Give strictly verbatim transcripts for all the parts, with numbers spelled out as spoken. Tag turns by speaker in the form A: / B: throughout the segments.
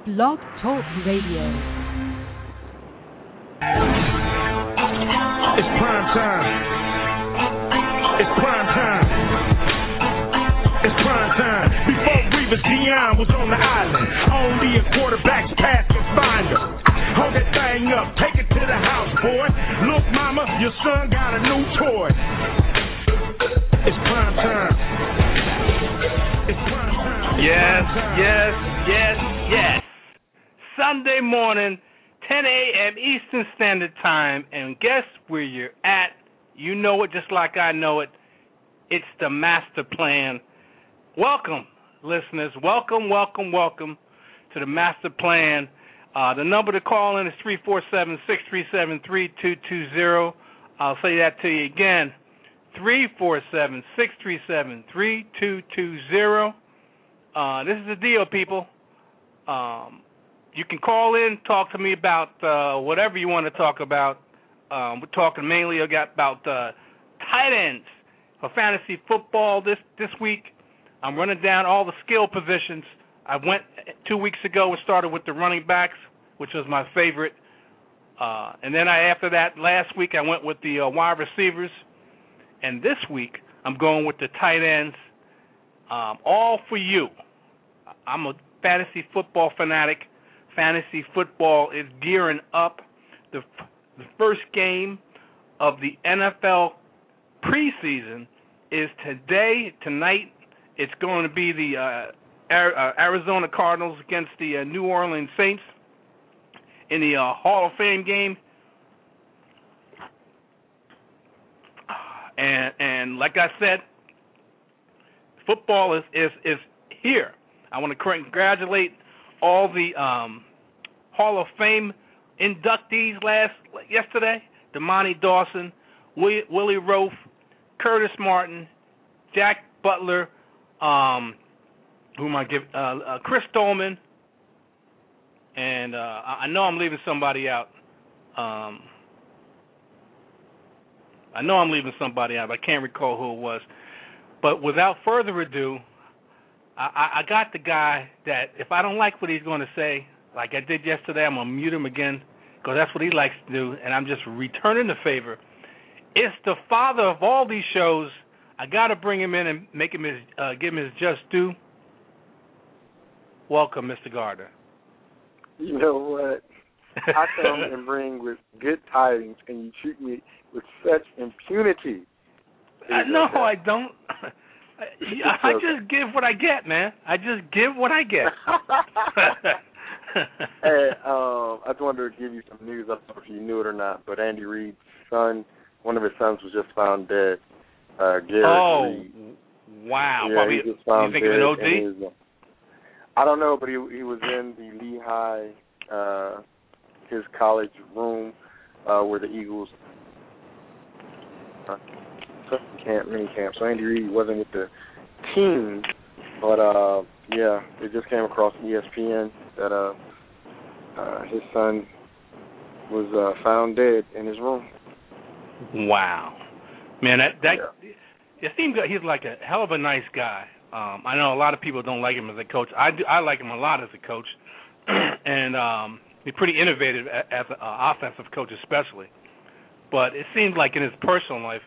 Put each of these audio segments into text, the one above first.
A: Blog Talk Radio.
B: It's prime time. It's prime time. It's prime time. Before Revis Dion was on the island, only a quarterback's pass can find him. Hold that thing up, take it to the house, boy. Look, mama, your son got a new toy. It's prime time. It's prime time.
C: Yes, yes, yes, yes. Sunday morning, ten a.m. Eastern Standard Time, and guess where you're at? You know it just like I know it. It's the master plan. Welcome, listeners. Welcome, welcome, welcome to the master plan. Uh, the number to call in is three four seven, six three seven, three two two zero. I'll say that to you again, three four seven, six three seven, three two two zero. Uh, this is the deal, people. Um, you can call in, talk to me about uh, whatever you want to talk about. Um, we're talking mainly about uh, tight ends for fantasy football this, this week. I'm running down all the skill positions. I went two weeks ago and started with the running backs, which was my favorite. Uh, and then I, after that, last week I went with the uh, wide receivers. And this week I'm going with the tight ends, um, all for you. I'm a fantasy football fanatic. Fantasy football is gearing up. The, the first game of the N F L preseason is today, tonight. It's going to be the uh, Arizona Cardinals against the uh, New Orleans Saints in the uh, Hall of Fame game. And and like I said, football is, is, is here. I want to congratulate all the um, Hall of Fame inductees last yesterday: Damani Dawson, Willie, Willie Roaf, Curtis Martin, Jack Butler, um, who am I give? Uh, uh, Chris Dolman, and uh, I know I'm leaving somebody out. Um, I know I'm leaving somebody out. But I can't recall who it was. But without further ado, I, I got the guy that if I don't like what he's going to say, like I did yesterday, I'm going to mute him again because that's what he likes to do, and I'm just returning the favor. It's the father of all these shows. I got to bring him in and make him his, uh, give him his just due. Welcome, Mister Gardner.
D: You know what? I come and bring with good tidings, and you treat me with such impunity.
C: Uh, no, I don't. I, I just give what I get, man. I just give what I get.
D: Hey, um, I just wanted to give you some news. I don't know if you knew it or not, but Andy Reid's son, one of his sons, was just found dead. Uh, Garrett
C: oh,
D: Reid.
C: Wow.
D: Yeah,
C: Probably,
D: he just found
C: you think of an O D?
D: his, uh, I don't know, but he he was in the Lehigh, uh, his college room, uh, where the Eagles uh, camp, mini camp. So Andy Reid wasn't with the team, but uh, yeah, it just came across E S P N that uh, uh, his son was uh, found dead in his room.
C: Wow, man, that that
D: yeah.
C: It seems that he's like a hell of a nice guy. Um, I know a lot of people don't like him as a coach. I do. I like him a lot as a coach, and um, he's pretty innovative as an uh, offensive coach, especially. But it seems like in his personal life,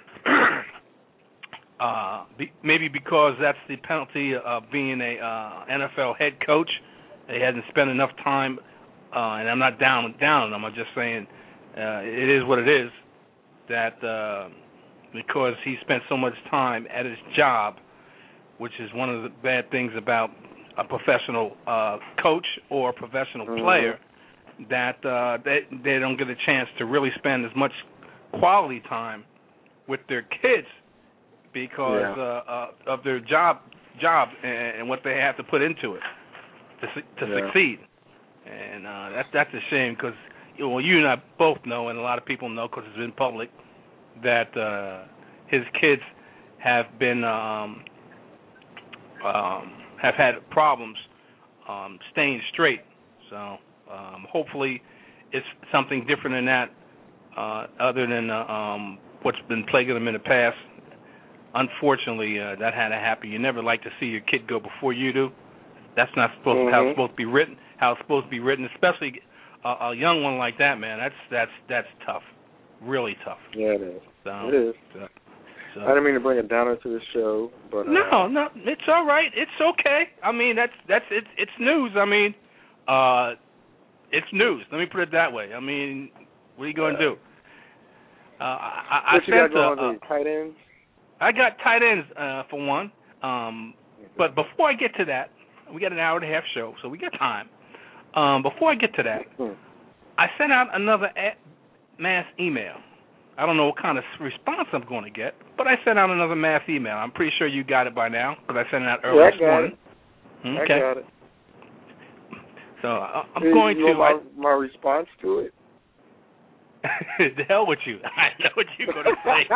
C: uh, be, maybe because that's the penalty of being a uh, N F L head coach, he hasn't spent enough time. Uh, and I'm not down down on him. I'm just saying uh, it is what it is. That uh, because he spent so much time at his job, which is one of the bad things about a professional uh, coach or a professional
D: mm-hmm. player,
C: that uh, they, they don't get a chance to really spend as much quality time with their kids because
D: yeah.
C: uh, uh, of their job job and, and what they have to put into it to, to
D: yeah.
C: succeed. And uh, that's that's a shame because well, you and I both know, and a lot of people know because it's been public, that uh, his kids have been um, um, have had problems um, staying straight. So um, hopefully it's something different than that, uh, other than uh, um, what's been plaguing them in the past. Unfortunately, uh, that had to happen. You never like to see your kid go before you do. That's not supposed
D: mm-hmm.
C: to, how it's supposed to be written. How it's supposed to be written, especially a, a young one like that, man. That's that's that's tough, really tough.
D: Yeah, it is.
C: So,
D: it is.
C: So, so.
D: I didn't mean to bring it down into the show, but uh,
C: no, no, it's all right. It's okay. I mean, that's that's it's it's news. I mean, uh, it's news. Let me put it that way. I mean, what are you going to
D: uh,
C: do? Uh, I, I
D: what
C: sent
D: you got going
C: uh,
D: on the tight ends?
C: I got tight ends uh, for one. Um, but before I get to that, we got an hour and a half show, so we got time. Um, before I get to that,
D: mm-hmm.
C: I sent out another mass email. I don't know what kind of response I'm going to get, but I sent out another mass email. I'm pretty sure you got it by now because I sent it out earlier this morning.
D: It.
C: Okay.
D: I got it.
C: So uh, I'm
D: Hey,
C: going
D: you
C: to.
D: know my, my response to it?
C: The hell with you. I know what you're going to say.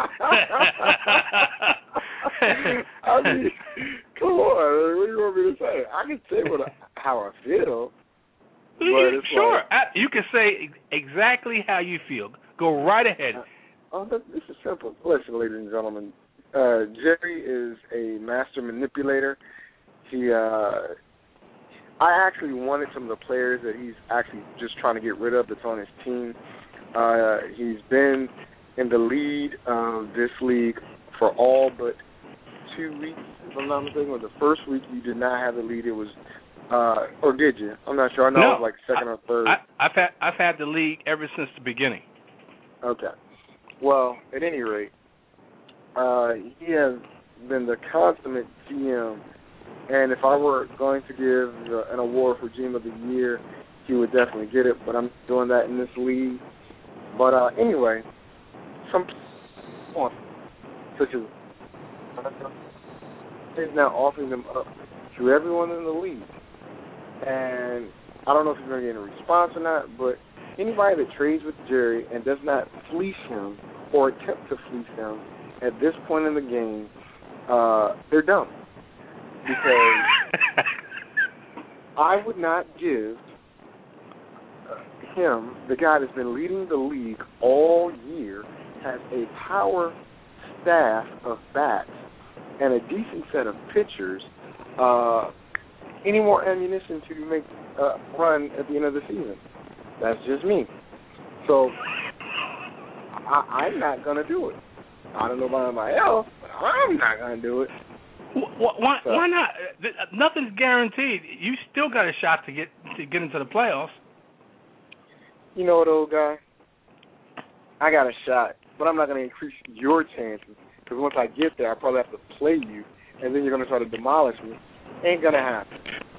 D: I mean, come on. What do you want me to say? I can say what I, how I feel. But it's
C: sure.
D: like,
C: I, you can say exactly how you feel. Go right ahead.
D: Uh, oh, this is simple. Listen, ladies and gentlemen, uh, Jerry is a master manipulator. He, uh, I actually wanted some of the players that he's actually just trying to get rid of that's on his team. Uh, he's been in the lead of this league for all but two weeks, if I'm not mistaken. Or the first week you did not have the lead. It was, uh, or did you? I'm not sure. I know
C: no,
D: it was like second
C: I,
D: or third.
C: I, I've had I've had the league ever since the beginning.
D: Okay. Well, at any rate, uh, he has been the consummate G M, and if I were going to give uh, an award for G M of the Year, he would definitely get it, but I'm doing that in this league. But uh, anyway, some people, such as is now offering them up to everyone in the league. And I don't know if he's going to get a response or not, but anybody that trades with Jerry and does not fleece him or attempt to fleece him at this point in the game, uh, they're dumb. Because I would not give him, the guy that's been leading the league all year, has a power staff of bats and a decent set of pitchers, uh, any more ammunition to make a uh, run at the end of the season. That's just me. So I, I'm not going to do it. I don't know about anybody else, but I'm not going to do it.
C: Why,
D: so,
C: why not? Nothing's guaranteed. You still got a shot to get to get into the playoffs.
D: You know what, old guy? I got a shot, but I'm not going to increase your chances because once I get there, I probably have to play you, and then you're going to try to demolish me. Ain't going to happen.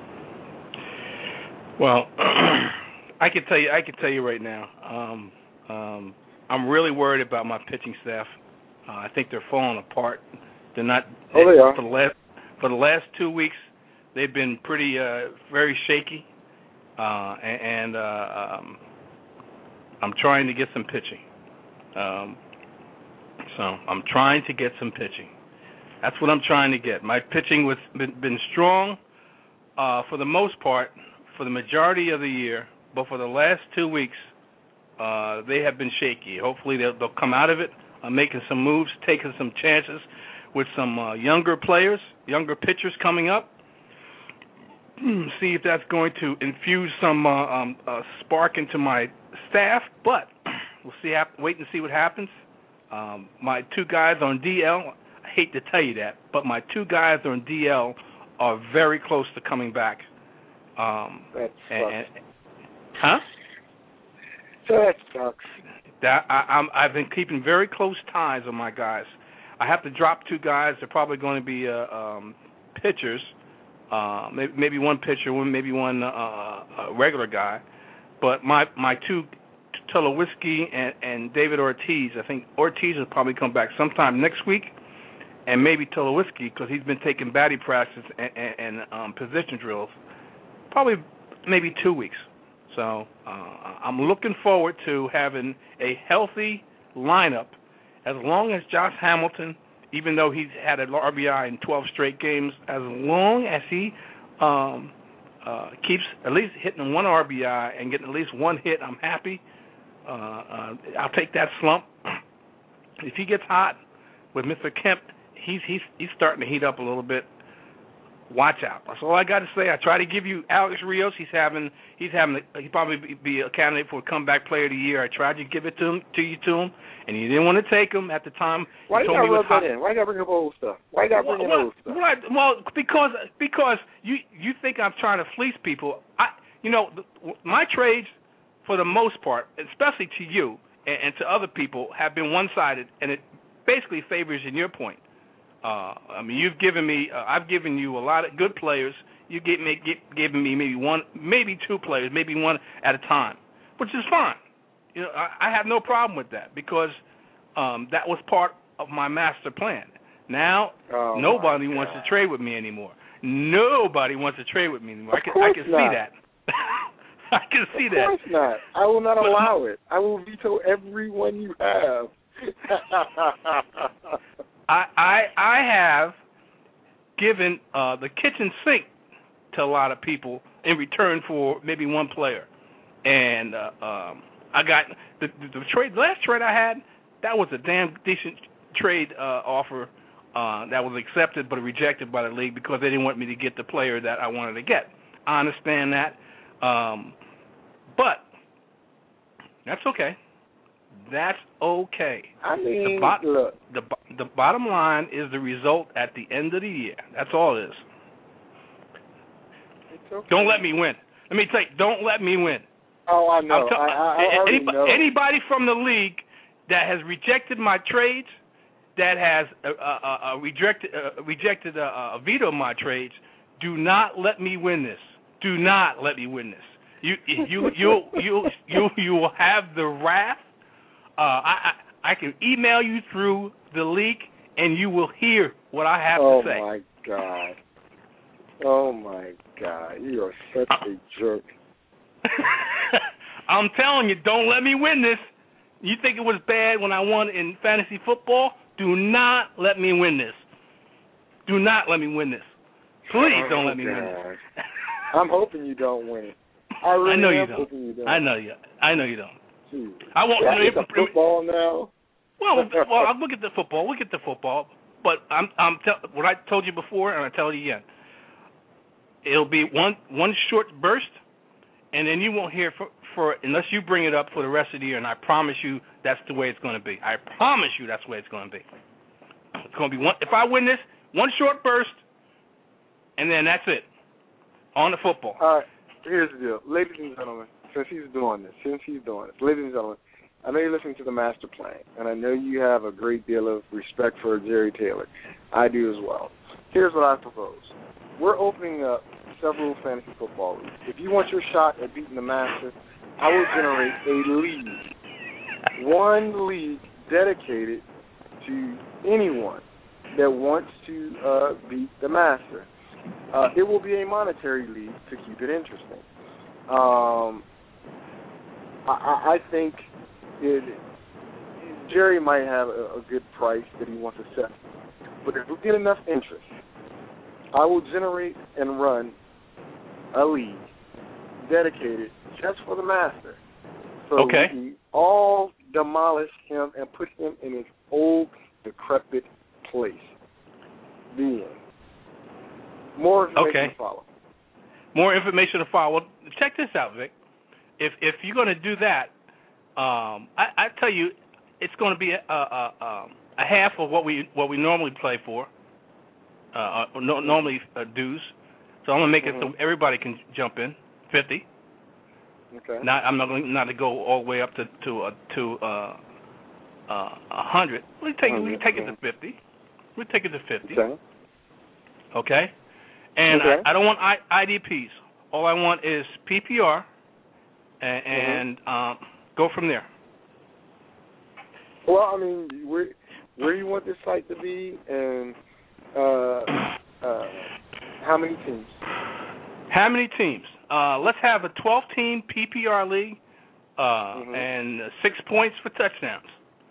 C: Well, I can tell you, I can tell you right now. Um, um, I'm really worried about my pitching staff. Uh, I think they're falling apart. They're not.
D: Oh, they are.
C: For the last for the last two weeks, they've been pretty, uh, very shaky, uh, and, and uh, um, I'm trying to get some pitching. Um, so I'm trying to get some pitching. That's what I'm trying to get. My pitching was been, been strong uh, for the most part for the majority of the year, but for the last two weeks, uh, they have been shaky. Hopefully they'll, they'll come out of it. I'm making some moves, taking some chances with some uh, younger players, younger pitchers coming up. See if that's going to infuse some uh, um, uh, spark into my staff, but we'll see. Wait and see what happens. Um, my two guys on D L, I hate to tell you that, but my two guys on D L are very close to coming back. Um,
D: that sucks.
C: And, and, huh?
D: That sucks.
C: That, I, I'm, I've been keeping very close ties on my guys. I have to drop two guys. They're probably going to be uh, um, pitchers. Uh, maybe, maybe one pitcher, maybe one uh, uh, regular guy. But my my two, Tulowitzki and, and David Ortiz, I think Ortiz will probably come back sometime next week, and maybe Tulowitzki because he's been taking batting practice and, and, and um, position drills, probably maybe two weeks. So uh, I'm looking forward to having a healthy lineup as long as Josh Hamilton, even though he's had an R B I in twelve straight games, as long as he um, uh, keeps at least hitting one R B I and getting at least one hit, I'm happy. Uh, uh, I'll take that slump. If he gets hot with Mister Kemp, he's he's he's starting to heat up a little bit. watch out. That's all I got to say. I try to give you Alex Rios. He's having, he's having, he probably be a candidate for a comeback player of the year. I tried to give it to him, to you, to him, and you didn't want to take him at the time.
D: Why you
C: got to
D: rub that in? Why you got to bring up old stuff? Why you got to bring
C: well,
D: in old stuff?
C: Well, well, because because you you think I'm trying to fleece people. I, you know, my trades, for the most part, especially to you and, and to other people, have been one-sided, and it basically favors in your point. Uh, I mean, you've given me, uh, I've given you a lot of good players. You get me, get, given me maybe one, maybe two players, maybe one at a time, which is fine. You know, I, I have no problem with that because um, that was part of my master plan. Now,
D: oh
C: nobody wants to trade with me anymore. Nobody wants to trade with me anymore.
D: Of
C: I can,
D: course
C: I can
D: not.
C: see that. I can see
D: of
C: that.
D: Of course not. I will not
C: but,
D: allow it. I will veto everyone you have.
C: I, I I have given uh, the kitchen sink to a lot of people in return for maybe one player, and uh, um, I got the, the, the trade. The last trade I had, that was a damn decent trade uh, offer uh, that was accepted but rejected by the league because they didn't want me to get the player that I wanted to get. I understand that, um, but that's okay. That's okay.
D: I mean,
C: the, bo-
D: look.
C: the the bottom line is the result at the end of the year. That's all it is.
D: It's okay.
C: Don't let me win. Let me tell you, don't let me win.
D: Oh, I know.
C: T-
D: I, I, I already
C: anybody,
D: know.
C: anybody from the league that has rejected my trades, that has uh, uh, uh, rejected uh, rejected uh, uh, vetoed my trades, do not let me win this. Do not let me win this. You you you you you you will have the wrath. Uh, I, I I can email you through the leak, and you will hear what I have
D: oh
C: to say.
D: Oh, my God. Oh, my God. You are such a jerk.
C: I'm telling you, don't let me win this. You think it was bad when I won in fantasy football? Do not let me win this. Do not let me win this. Please
D: oh,
C: don't let me
D: God.
C: win this.
D: I'm hoping you don't win it. I really
C: I know
D: am
C: you don't.
D: hoping you don't.
C: I know you. I know you don't.
D: Jeez.
C: I won't.
D: Yeah,
C: You know,
D: it's football now.
C: Well, well, I'll look at the football. Look at the football. But I'm, I'm tell, what I told you before, and I tell you again. It'll be one one short burst, and then you won't hear for, for unless you bring it up for the rest of the year. And I promise you, that's the way it's going to be. I promise you, that's the way it's going to be. It's going to be one. If I win this, one short burst, and then that's it. On the football.
D: All right. Here's the deal, ladies and gentlemen. Since he's doing this, since he's doing this, ladies and gentlemen, I know you're listening to the master plan, and I know you have a great deal of respect for Jerry Taylor. I do as well. Here's what I propose. We're opening up several fantasy football leagues. If you want your shot at beating the master, I will generate a league. One league dedicated to anyone that wants to uh, beat the master. Uh, it will be a monetary league to keep it interesting. Um, I, I think it, Jerry might have a, a good price that he wants to set. But if we get enough interest, I will generate and run a league dedicated just for the master. So
C: okay.
D: we can all demolish him and put him in his old, decrepit place. The end. More information
C: okay.
D: to follow.
C: More information to follow. Well, check this out, Vic. If if you're going to do that, um, I, I tell you, it's going to be a, a, a, a half of what we what we normally play for, uh, no, normally uh, dues. So I'm going to make
D: mm-hmm.
C: it so everybody can jump in, fifty.
D: Okay.
C: Not I'm not going not to go all the way up to to uh, to uh, uh, a hundred. We take it, we take it to fifty. We take it to fifty.
D: Okay.
C: Okay. And
D: okay.
C: I, I don't want I, IDPs. All I want is P P R, and, and
D: mm-hmm.
C: um, go from there.
D: Well, I mean, where where you want this site to be, and uh, uh, how many teams?
C: How many teams? Uh, let's have a twelve-team P P R league, uh,
D: mm-hmm.
C: and six points for touchdowns.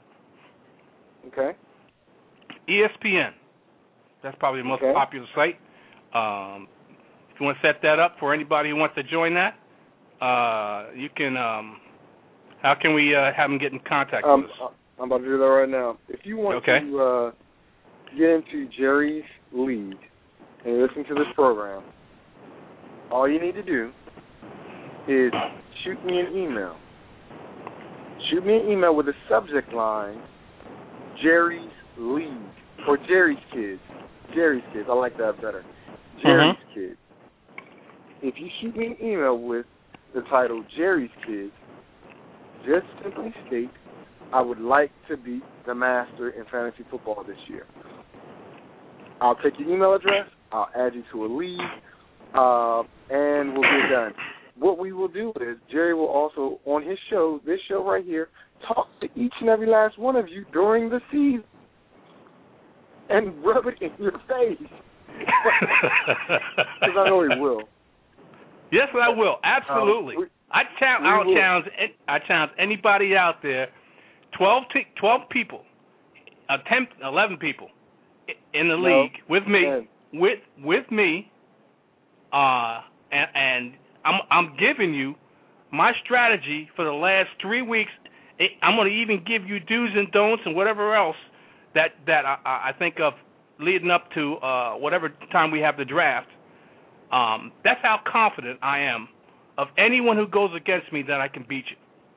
D: Okay.
C: E S P N. That's probably the most
D: okay.
C: popular site. Um, if you want to set that up for anybody who wants to join that, uh, you can. Um, how can we uh, have them get in contact
D: um,
C: with us?
D: I'm about to do that right now. If you want
C: okay.
D: to uh, get into Jerry's league, and you listen to this program, all you need to do is shoot me an email. Shoot me an email with a subject line, Jerry's League, or Jerry's Kids. Jerry's Kids, I like that better. Jerry's uh-huh. Kids. If you shoot me an email with the title Jerry's Kids, just simply state, I would like to be the master in fantasy football this year. I'll take your email address, I'll add you to a league, uh, and we'll get it done. What we will do is Jerry will also, on his show, this show right here, talk to each and every last one of you during the season and rub it in your face. Because I know he will.
C: Yes, I will. Absolutely. Um, we, I challenge. I'll challenge. I challenge anybody out there. Twelve, t- twelve people, uh, ten, eleven people in the no, league with me. ten. With with me. Uh, and, and I'm I'm giving you my strategy for the last three weeks. I'm going to even give you do's and don'ts and whatever else that that I, I think of leading up to uh, whatever time we have the draft. Um, that's how confident I am of anyone who goes against me that I can beat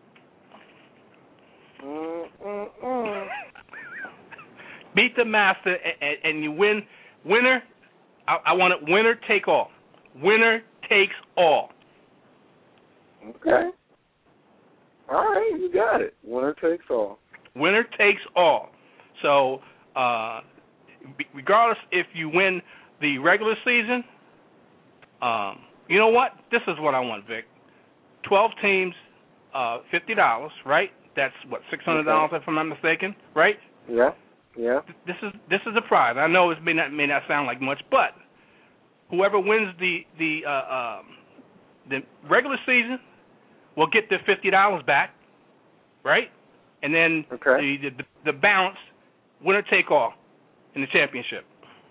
C: you.
D: Mm, mm, mm.
C: Beat the master, and, and you win. Winner, I, I want it winner take all. Winner takes all.
D: Okay. All right, you got it. Winner takes all.
C: Winner takes all. So, uh, regardless if you win the regular season, um, you know what? This is what I want, Vic. Twelve teams, uh, fifty dollars, right? That's what six hundred dollars, okay. If I'm not mistaken, right?
D: Yeah, yeah.
C: This is this is a prize. I know it may not may not sound like much, but whoever wins the the uh, um, the regular season will get their fifty dollars back, right? And then
D: okay.
C: the, the the balance, winner take all, in the championship.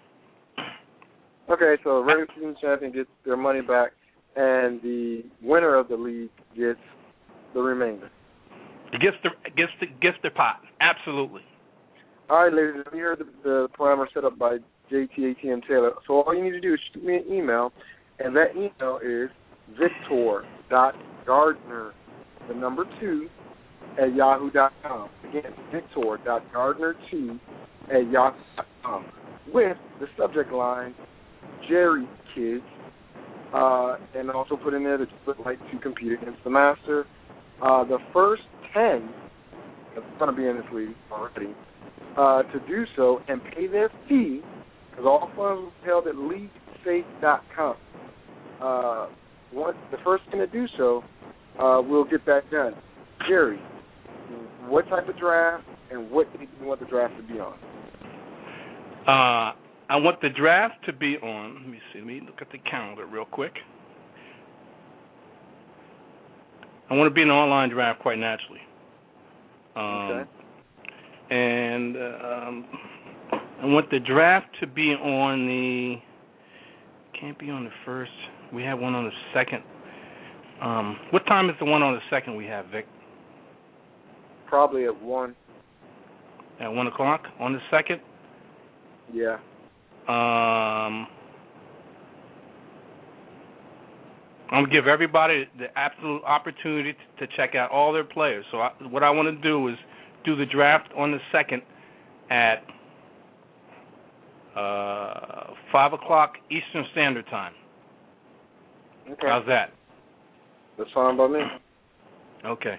D: Okay, so the regular season champion gets their money back, and the winner of the league gets the remainder.
C: It gets the gets the gets the pot. Absolutely.
D: All right, ladies, here are the, the parameters set up by J T A T M Taylor. So all you need to do is shoot me an email, and that email is victor dot gardner, the number two, at yahoo dot com. Again, victor dot gardner two at yahoo dot com with the subject line Jerry Kids, uh, and also put in there that you would like to compete against the master. Uh, the first ten that's going to be in this league already uh, to do so and pay their fee, because all funds will be held at league safe dot com. Uh, once the first ten to do so, uh, we'll get that done. Jerry, what type of draft and what do you want the draft to be on?
C: Uh, I want the draft to be on, let me see, let me look at the calendar real quick. I want to be in an online draft quite naturally. Um,
D: okay.
C: And uh, um, I want the draft to be on the, can't be on the first, we have one on the second. Um, what time is the one on the second we have, Vic?
D: Probably at one.
C: At one o'clock on the second?
D: Yeah.
C: Um, I'm going to give everybody the absolute opportunity to check out all their players. So I, what I want to do is do the draft on the second at uh, five o'clock Eastern Standard Time.
D: Okay.
C: How's that?
D: That's fine by me.
C: Okay.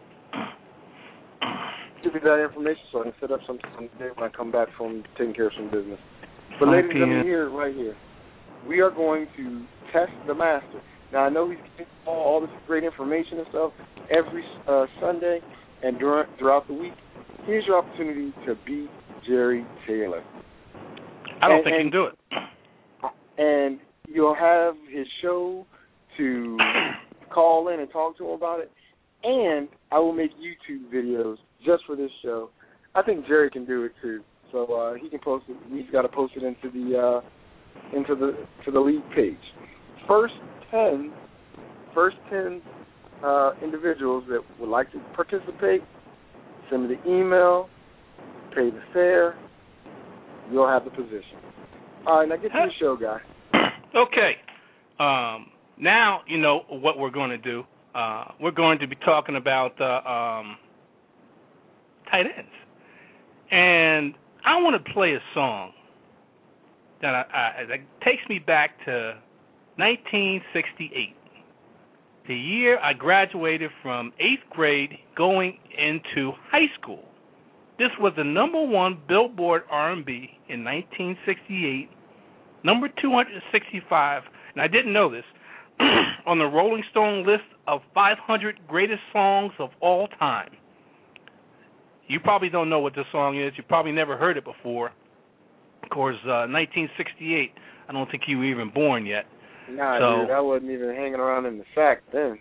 D: Give me that information so I can set up some day when I come back from taking care of some business. But ladies and gentlemen, here, right here, we are going to test the master. Now, I know he's getting all, all this great information and stuff every uh, Sunday and during, throughout the week. Here's your opportunity to beat Jerry Taylor.
C: I don't
D: and,
C: think
D: and,
C: he can do it.
D: And you'll have his show to call in and talk to him about it. And I will make YouTube videos just for this show. I think Jerry can do it too. So uh, he can post it. He's got to post it into the uh, into the to the league page. First ten, first ten uh, individuals that would like to participate, send me the email, pay the fare. You'll have the position. All right, now get to the show, guy.
C: Okay. Um, now you know what we're going to do. Uh, we're going to be talking about uh, um, tight ends. And I want to play a song that, I, I, that takes me back to nineteen sixty-eight, the year I graduated from eighth grade going into high school. This was the number one Billboard R and B in nineteen sixty-eight, number two hundred sixty-five, and I didn't know this, on the Rolling Stone list of five hundred greatest songs of all time. You probably don't know what this song is. You probably never heard it before. Of course, uh, nineteen sixty-eight, I don't think you were even born yet.
D: Nah,
C: so,
D: dude, I wasn't even hanging around in the sack then.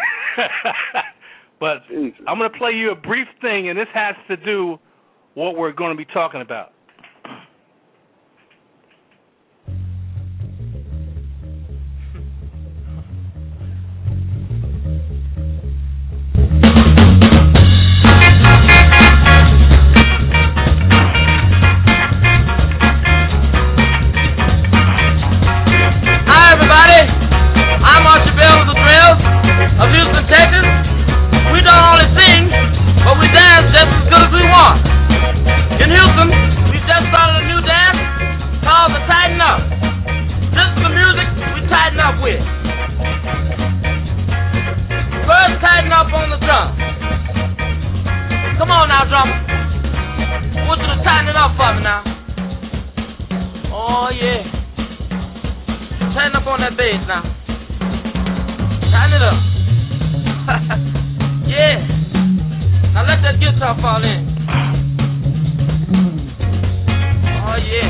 C: But
D: Jesus.
C: I'm going to play you a brief thing, and this has to do what we're going to be talking about.
A: Of Houston, Texas. We don't only sing, but we dance just as good as we want. In Houston, we just started a new dance called the Tighten Up. This is the music we tighten up with. First, tighten up on the drum. Come on now, drummer. I want you to tighten it up for me now. Oh, yeah. Tighten up on that bass now. Tighten it up. Yeah. Now let that guitar fall in. Oh yeah.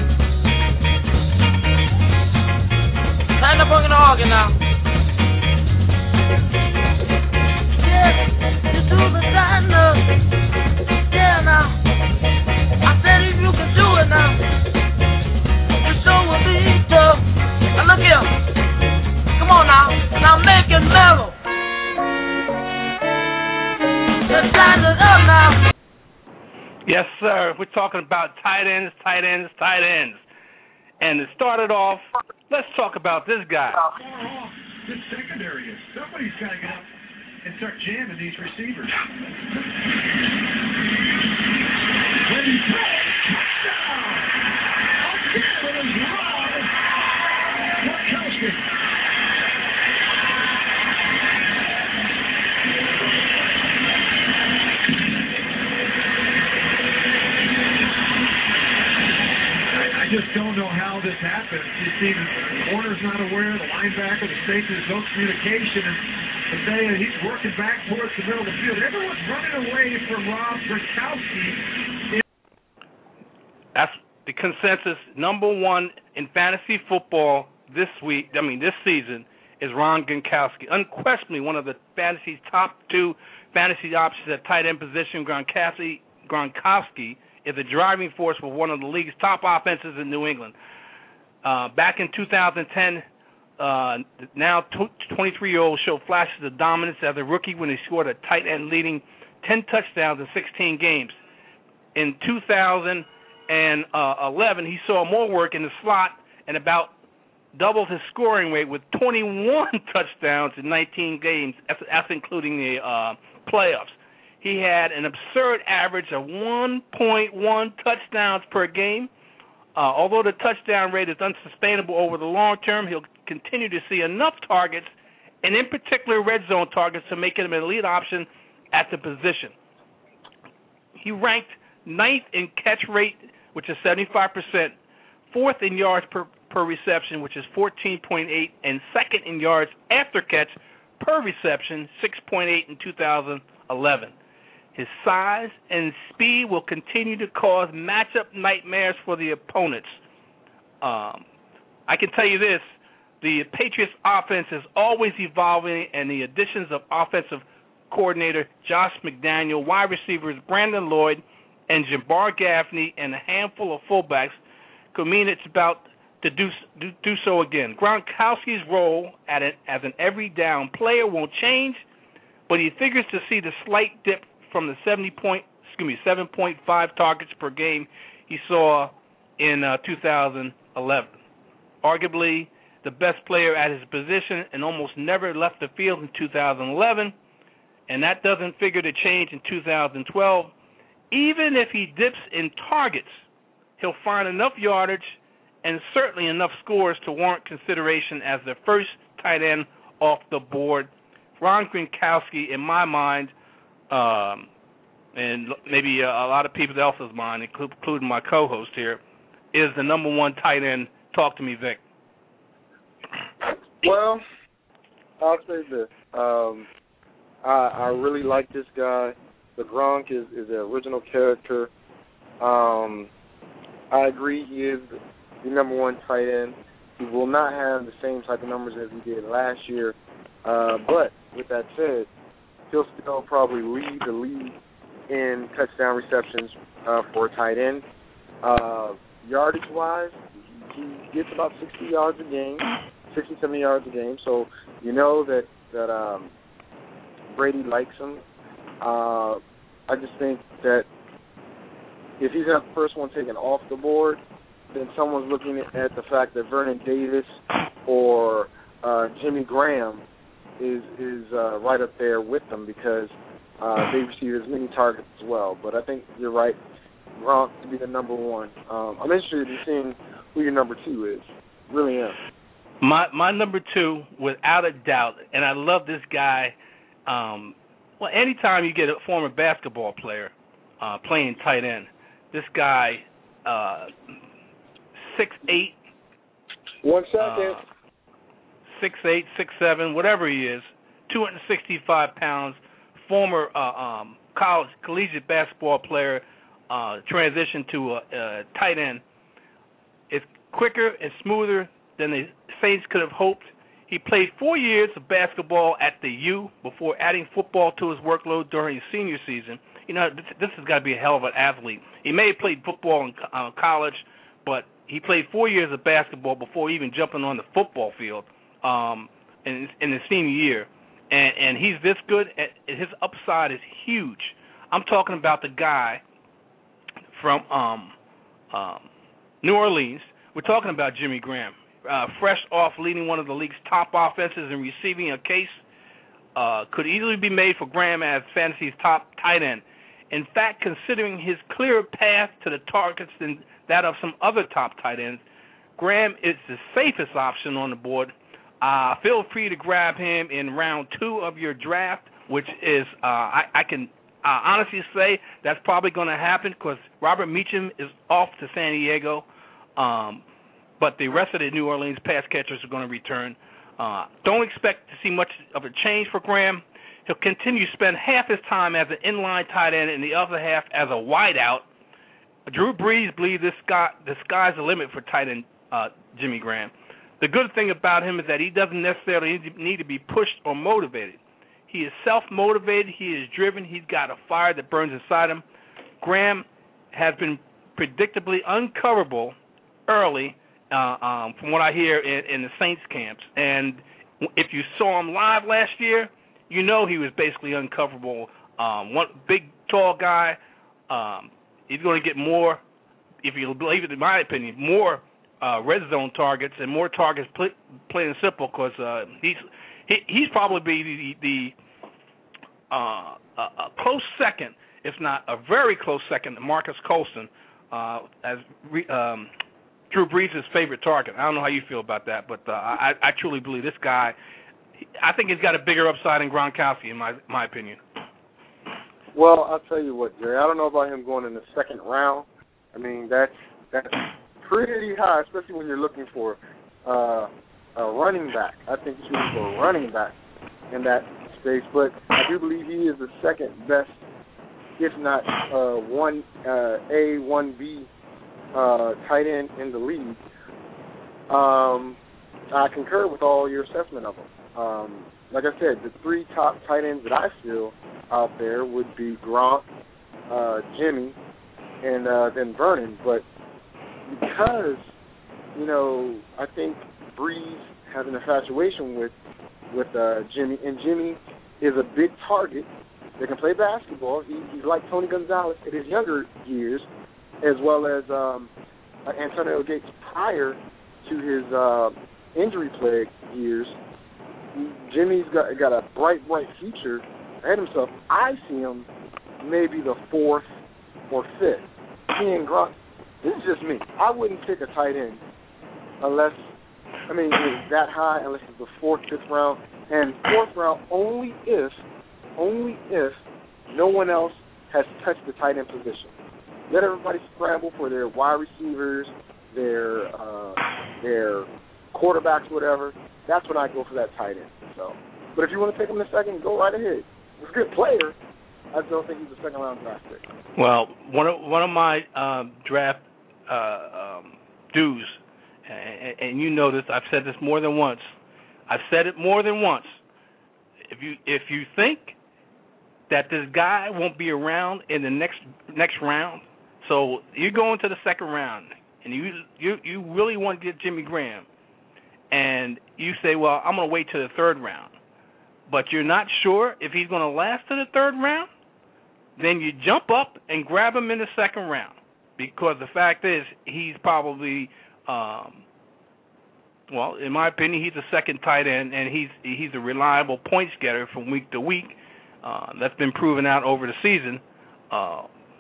A: Tighten up on the organ now. Yeah, you do the tighten up. Yeah now. I said if you can do it now, you sure will be tough. Now look here. Come on now. Now make it mellow.
C: Yes, sir. We're talking about tight ends, tight ends, tight ends. And to start it off, let's talk about this guy.
B: This secondary is. Somebody's got to get up and start jamming these receivers. Ready, touchdown! It is Rob Gronkowski. I just don't know how this happens. You see, the corner's not aware, the linebacker, the safety, there's no communication, and today he's working back towards the middle of the field. Everyone's running away from Rob Gronkowski.
C: That's the consensus. Number one in fantasy football this week, I mean this season, is Ron Gronkowski. Unquestionably one of the fantasy's top two fantasy options at tight end position. Gronkowski, Gronkowski is a driving force for one of the league's top offenses in New England. Uh, back in two thousand ten, uh, now twenty-three-year-old showed flashes of dominance as a rookie when he scored a tight end leading ten touchdowns in sixteen games. In two thousand eleven, he saw more work in the slot and about doubled his scoring rate with twenty-one touchdowns in nineteen games, that's including the uh, playoffs. He had an absurd average of one point one touchdowns per game. Uh, although the touchdown rate is unsustainable over the long term, he'll continue to see enough targets, and in particular red zone targets, to make him an elite option at the position. He ranked ninth in catch rate, which is seventy-five percent, fourth in yards per, per reception, which is fourteen point eight, and second in yards after catch per reception, six point eight in two thousand eleven. His size and speed will continue to cause matchup nightmares for the opponents. Um, I can tell you this, the Patriots offense is always evolving, and the additions of offensive coordinator Josh McDaniel, wide receivers Brandon Lloyd, and Jabbar Gaffney, and a handful of fullbacks could mean it's about to do, do, do so again. Gronkowski's role at an, as an every down player won't change, but he figures to see the slight dip from the seventy point, excuse me, seven point five targets per game he saw in uh, two thousand eleven. Arguably the best player at his position and almost never left the field in two thousand eleven, and that doesn't figure to change in two thousand twelve. Even if he dips in targets, he'll find enough yardage and certainly enough scores to warrant consideration as the first tight end off the board. Ron Gronkowski, in my mind, um, and maybe a, a lot of people else's mind, including my co-host here, is the number one tight end. Talk to me, Vic.
D: Well, I'll say this. Um, I, I really like this guy. The Gronk is, is an original character. Um, I agree he is the number one tight end. He will not have the same type of numbers as he did last year. Uh, but with that said, he'll still probably lead the league in touchdown receptions uh, for a tight end. Uh, yardage-wise, he gets about sixty yards a game, sixty, seventy yards a game. So you know that, that um, Brady likes him. Uh, I just think that if he's not the first one taken off the board, then someone's looking at the fact that Vernon Davis or uh, Jimmy Graham is is uh, right up there with them because uh, they receive as many targets as well. But I think you're right, Gronk to be the number one. Um, I'm interested in seeing who your number two is. Really am.
C: My my number two, without a doubt, and I love this guy. Um, well, anytime you get a former basketball player uh, playing tight end, this guy, uh, six eight,
D: one second,
C: uh, six eight, six seven, whatever he is, two hundred sixty-five pounds, former uh, um, college collegiate basketball player, uh, transitioned to a, a tight end. It's quicker and smoother than the Saints could have hoped. He played four years of basketball at the U before adding football to his workload during his senior season. You know, this, this has got to be a hell of an athlete. He may have played football in uh, college, but he played four years of basketball before even jumping on the football field um, in, in his senior year. And, and he's this good. His upside is huge. I'm talking about the guy from um, um, New Orleans. We're talking about Jimmy Graham. Uh, fresh off leading one of the league's top offenses and receiving a case uh, could easily be made for Graham as fantasy's top tight end. In fact, considering his clearer path to the targets than that of some other top tight ends, Graham is the safest option on the board. Uh, feel free to grab him in round two of your draft, which is, uh, I, I can uh, honestly say that's probably going to happen because Robert Meacham is off to San Diego. Um, But the rest of the New Orleans pass catchers are going to return. Uh, don't expect to see much of a change for Graham. He'll continue to spend half his time as an inline tight end and the other half as a wideout. Drew Brees believes this sky, the sky's the limit for tight end uh, Jimmy Graham. The good thing about him is that he doesn't necessarily need to be pushed or motivated. He is self-motivated. He is driven. He's got a fire that burns inside him. Graham has been predictably uncoverable early, Uh, um, from what I hear in, in the Saints camps. And if you saw him live last year, you know he was basically uncoverable. Um, one big, tall guy. Um, he's going to get more, if you believe it, in my opinion, more uh, red zone targets and more targets, play, plain and simple, because uh, he's he, he's probably be the, the uh, a, a close second, if not a very close second, to Marcus Colston uh, as re, um, Drew Brees' favorite target. I don't know how you feel about that, but uh, I, I truly believe this guy, I think he's got a bigger upside than Gronkowski, in my my opinion.
D: Well, I'll tell you what, Jerry, I don't know about him going in the second round. I mean, that's, that's pretty high, especially when you're looking for uh, a running back. I think he's looking for a running back in that space, but I do believe he is the second best, if not uh, one uh, A, one B Uh, tight end in the league. Um, I concur with all your assessment of him. Um, like I said, the three top tight ends that I feel out there would be Gronk, uh, Jimmy, and uh, then Vernon. But because, you know, I think Brees has an infatuation with with uh, Jimmy, and Jimmy is a big target that can play basketball. He, he's like Tony Gonzalez in his younger years, as well as um, uh, Antonio Gates prior to his uh, injury-plagued years, Jimmy's got got a bright, bright future ahead of himself. I see him maybe the fourth or fifth. He and Gronk. This is just me. I wouldn't pick a tight end unless, I mean, it's that high unless it's the fourth, fifth round, and fourth round only if, only if no one else has touched the tight end position. Let everybody scramble for their wide receivers, their uh, their quarterbacks, whatever. That's when I go for that tight end. So, but if you want to take him in a second, go right ahead. He's a good player. I just don't think he's a second round draft pick.
C: Well, one of one of my um, draft uh, um, dues, and, and you know this, I've said this more than once. I've said it more than once. If you if you think that this guy won't be around in the next next round, so you go into the second round and you you you really want to get Jimmy Graham, and you say, well, I'm going to wait to the third round, but you're not sure if he's going to last to the third round, then you jump up and grab him in the second round, because the fact is he's probably, um, well, in my opinion, he's a second tight end, and he's he's a reliable points getter from week to week. Uh, that's been proven out over the season. Uh,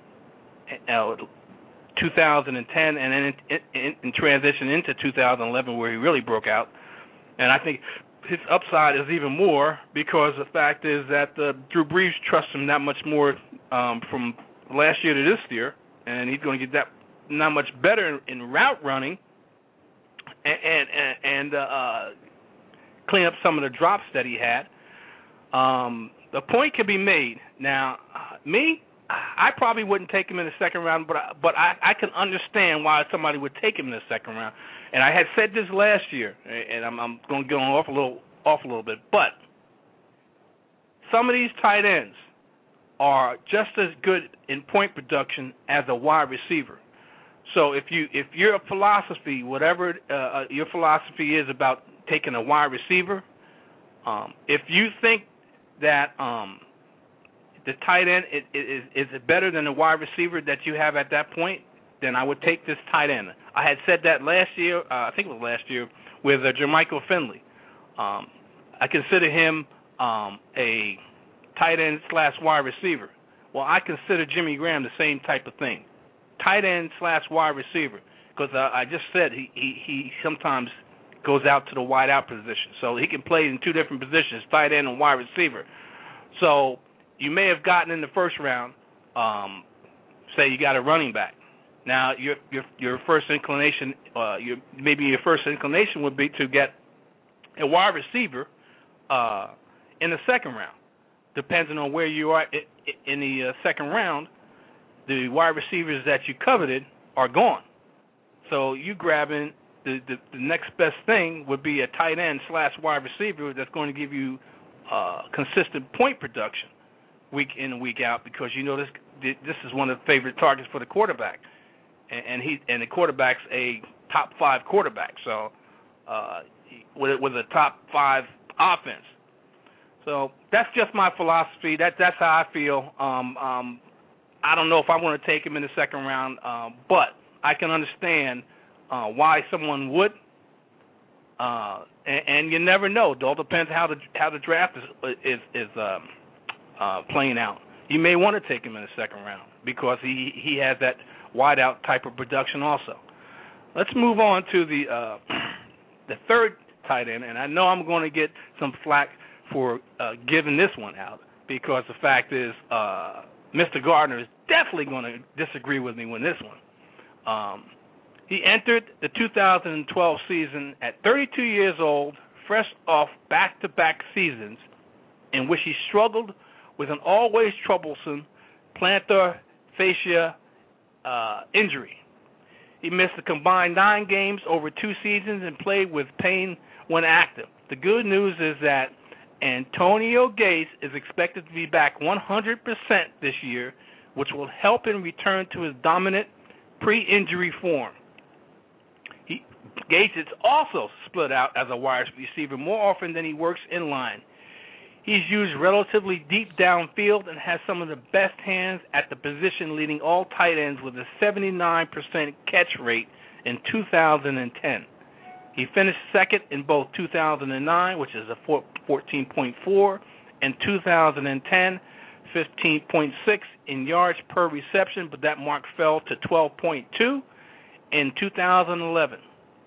C: uh, two thousand ten, and then in, in, in transition into two thousand eleven, where he really broke out. And I think his upside is even more, because the fact is that uh, Drew Brees trusts him that much more um, from last year to this year, and he's going to get that not much better in, in route running and and, and uh, uh, clean up some of the drops that he had. Um, the point can be made. Now, uh, me, I probably wouldn't take him in the second round, but I, but I, I can understand why somebody would take him in the second round. And I had said this last year, and I'm, I'm going to go off a little off a little bit. But some of these tight ends are just as good in point production as a wide receiver. So if you if your philosophy, whatever uh, your philosophy is about taking a wide receiver, um, if you think that um, the tight end is, is, is it better than the wide receiver that you have at that point, then I would take this tight end. I had said that last year, uh, I think it was last year, with uh, Jermichael Finley. Um, I consider him um, a tight end slash wide receiver. Well, I consider Jimmy Graham the same type of thing, tight end slash wide receiver, because uh, I just said he, he, he sometimes goes out to the wide out position. So he can play in two different positions, tight end and wide receiver. So you may have gotten in the first round, um, say you got a running back. Now your your your first inclination, uh, your maybe your first inclination would be to get a wide receiver uh, in the second round. Depending on where you are in the uh, second round, the wide receivers that you coveted are gone. So you grabbing the, the the next best thing would be a tight end slash wide receiver that's going to give you uh, consistent point production week in and week out, because you know this this is one of the favorite targets for the quarterback, and, and he and the quarterback's a top five quarterback, so uh, with with a top five offense. So that's just my philosophy. That that's how I feel. Um, um, I don't know if I want to take him in the second round, um, but I can understand uh, why someone would, uh, and, and you never know. It all depends how the how the draft is is, is um, uh, playing out. You may want to take him in the second round because he he has that wide out type of production also. Let's move on to the uh, the third tight end, and I know I'm going to get some flack for uh, giving this one out, because the fact is uh, Mister Gardner is definitely going to disagree with me with this one. Um, he entered the two thousand twelve season at thirty-two years old, fresh off back-to-back seasons in which he struggled with an always troublesome plantar fascia uh, injury. He missed a combined nine games over two seasons and played with pain when active. The good news is that Antonio Gates is expected to be back one hundred percent this year, which will help him return to his dominant pre-injury form. He, Gates is also split out as a wide receiver more often than he works in line. He's used relatively deep downfield and has some of the best hands at the position, leading all tight ends with a seventy-nine percent catch rate in two thousand ten. He finished second in both two thousand nine, which is a fourteen point four, and two thousand ten, fifteen point six in yards per reception, but that mark fell to twelve point two in two thousand eleven.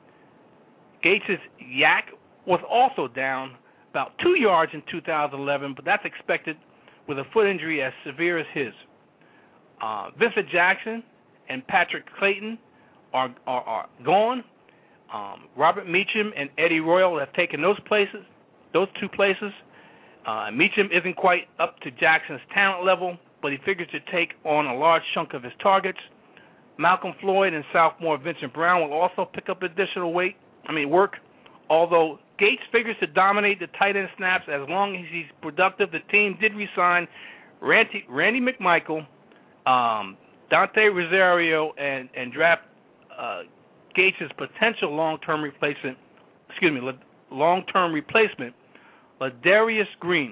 C: Gates' yak was also down about two yards in two thousand eleven, but that's expected with a foot injury as severe as his. Uh, Vincent Jackson and Patrick Clayton are are, are gone. Um, Robert Meacham and Eddie Royal have taken those places, those two places. Uh, Meacham isn't quite up to Jackson's talent level, but he figures to take on a large chunk of his targets. Malcolm Floyd and sophomore Vincent Brown will also pick up additional weight. I mean work. Although Gates figures to dominate the tight end snaps as long as he's productive, the team did re-sign Randy, Randy McMichael, um, Dante Rosario, and, and draft uh, Gates' potential long-term replacement. Excuse me, long-term replacement, Ladarius Green.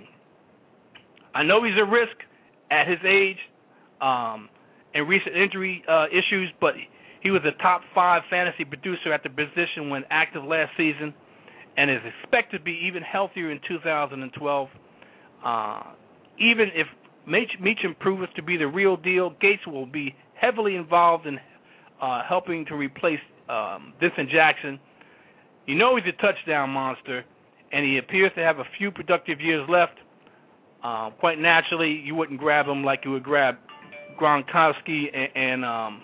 C: I know he's a risk at his age um, and recent injury uh, issues, but he was a top five fantasy producer at the position when active last season, and is expected to be even healthier in two thousand twelve. Uh, even if Meacham proves to be the real deal, Gates will be heavily involved in uh, helping to replace um, Vincent Jackson. You know he's a touchdown monster, and he appears to have a few productive years left. Uh, quite naturally, you wouldn't grab him like you would grab Gronkowski and, and um,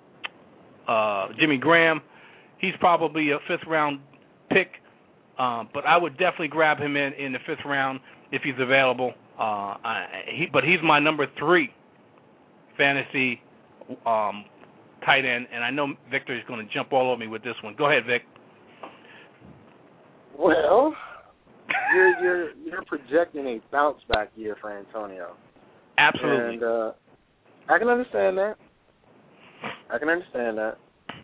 C: uh, Jimmy Graham. He's probably a fifth-round pick, uh, but I would definitely grab him in, in the fifth round if he's available. Uh, I, he, but he's my number three fantasy um, tight end, and I know Victor is going to jump all over me with this one. Go ahead, Vic.
D: Well, you're you're you're projecting a bounce back year for Antonio.
C: Absolutely.
D: And uh, I can understand that. I can understand that.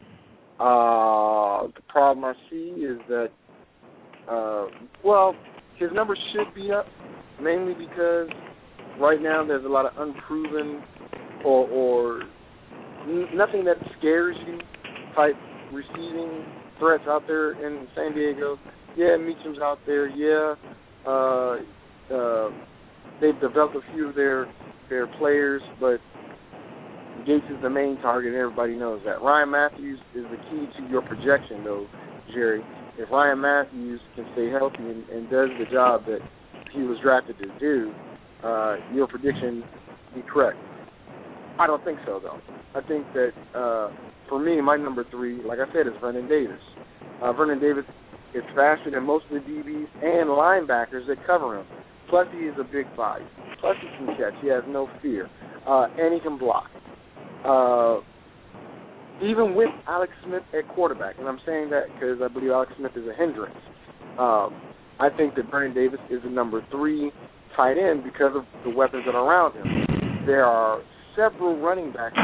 D: Uh, the problem I see is that, uh, well, his numbers should be up, mainly because right now there's a lot of unproven or, or n- nothing that scares you type receiving threats out there in San Diego. Yeah, Meacham's out there. Yeah, uh, uh, they've developed a few of their their players, but Gates is the main target, and everybody knows that. Ryan Matthews is the key to your projection, though, Jerry. If Ryan Matthews can stay healthy and, and does the job that he was drafted to do, uh, your prediction be correct. I don't think so, though. I think that, uh, for me, my number three, like I said, is Vernon Davis. Uh, Vernon Davis is faster than most of the D Bs and linebackers that cover him. Plus, he is a big body. Plus, he can catch. He has no fear. Uh, and he can block. Uh, even with Alex Smith at quarterback, and I'm saying that because I believe Alex Smith is a hindrance, um, I think that Vernon Davis is the number three tight end because of the weapons that are around him. There are several running backs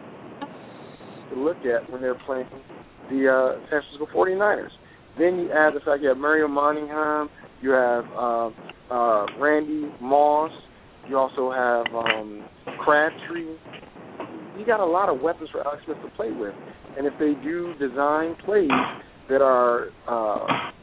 D: to look at when they're playing the uh, San Francisco forty-niners. Then you add the fact you have Mario Manningham, you have uh, uh, Randy Moss, you also have um, Crabtree. You got a lot of weapons for Alex Smith to play with. And if they do design plays that are uh,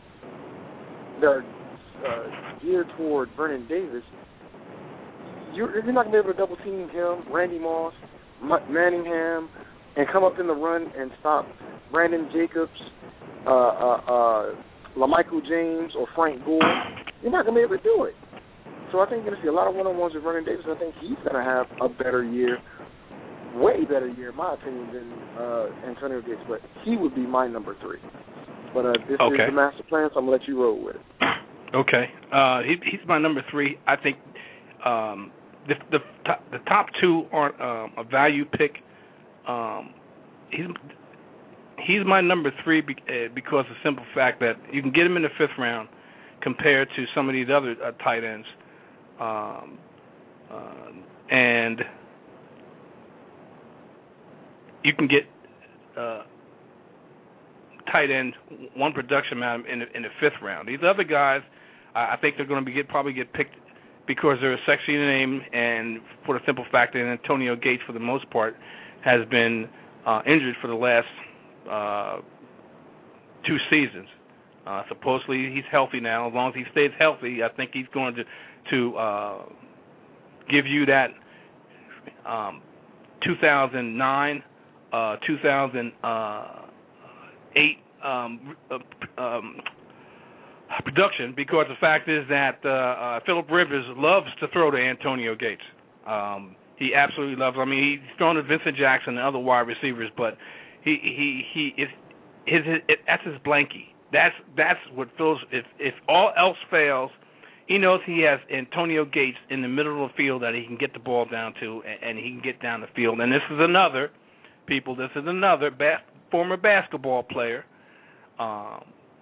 D: that are uh, geared toward Vernon Davis, you're, you're not going to be able to double team him, Randy Moss, M- Manningham, and come up in the run and stop Brandon Jacobs, uh, uh, uh, LaMichael James, or Frank Gore. You're not going to be able to do it. So I think you're going to see a lot of one-on-ones with Vernon Davis. I think he's going to have a better year. Way better year, in my opinion, than uh, Antonio Gates, but he would be my number three. But uh, this
C: okay.
D: is the master plan, so I'm going to let you roll with it.
C: Okay. Uh, he, he's my number three. I think um, the, the, top, the top two aren't um, a value pick. Um, he's he's my number three be, uh, because of the simple fact that you can get him in the fifth round compared to some of these other uh, tight ends. Um, uh, and... You can get uh, tight end one production amount in the, in the fifth round. These other guys, I think they're going to be get, probably get picked because they're a sexy name, and for the simple fact that Antonio Gates, for the most part, has been uh, injured for the last uh, two seasons. Uh, supposedly he's healthy now. As long as he stays healthy, I think he's going to to uh, give you that um, two thousand nine, uh, two thousand eight um, uh, um, production, because the fact is that uh, uh, Philip Rivers loves to throw to Antonio Gates. Um, he absolutely loves. I mean, he's thrown to Vincent Jackson and other wide receivers, but he he he is his, his it, that's his blankie. That's that's what Phil's. If if all else fails, he knows he has Antonio Gates in the middle of the field that he can get the ball down to, and, and he can get down the field. And this is another, people. This is another bas- former basketball player um,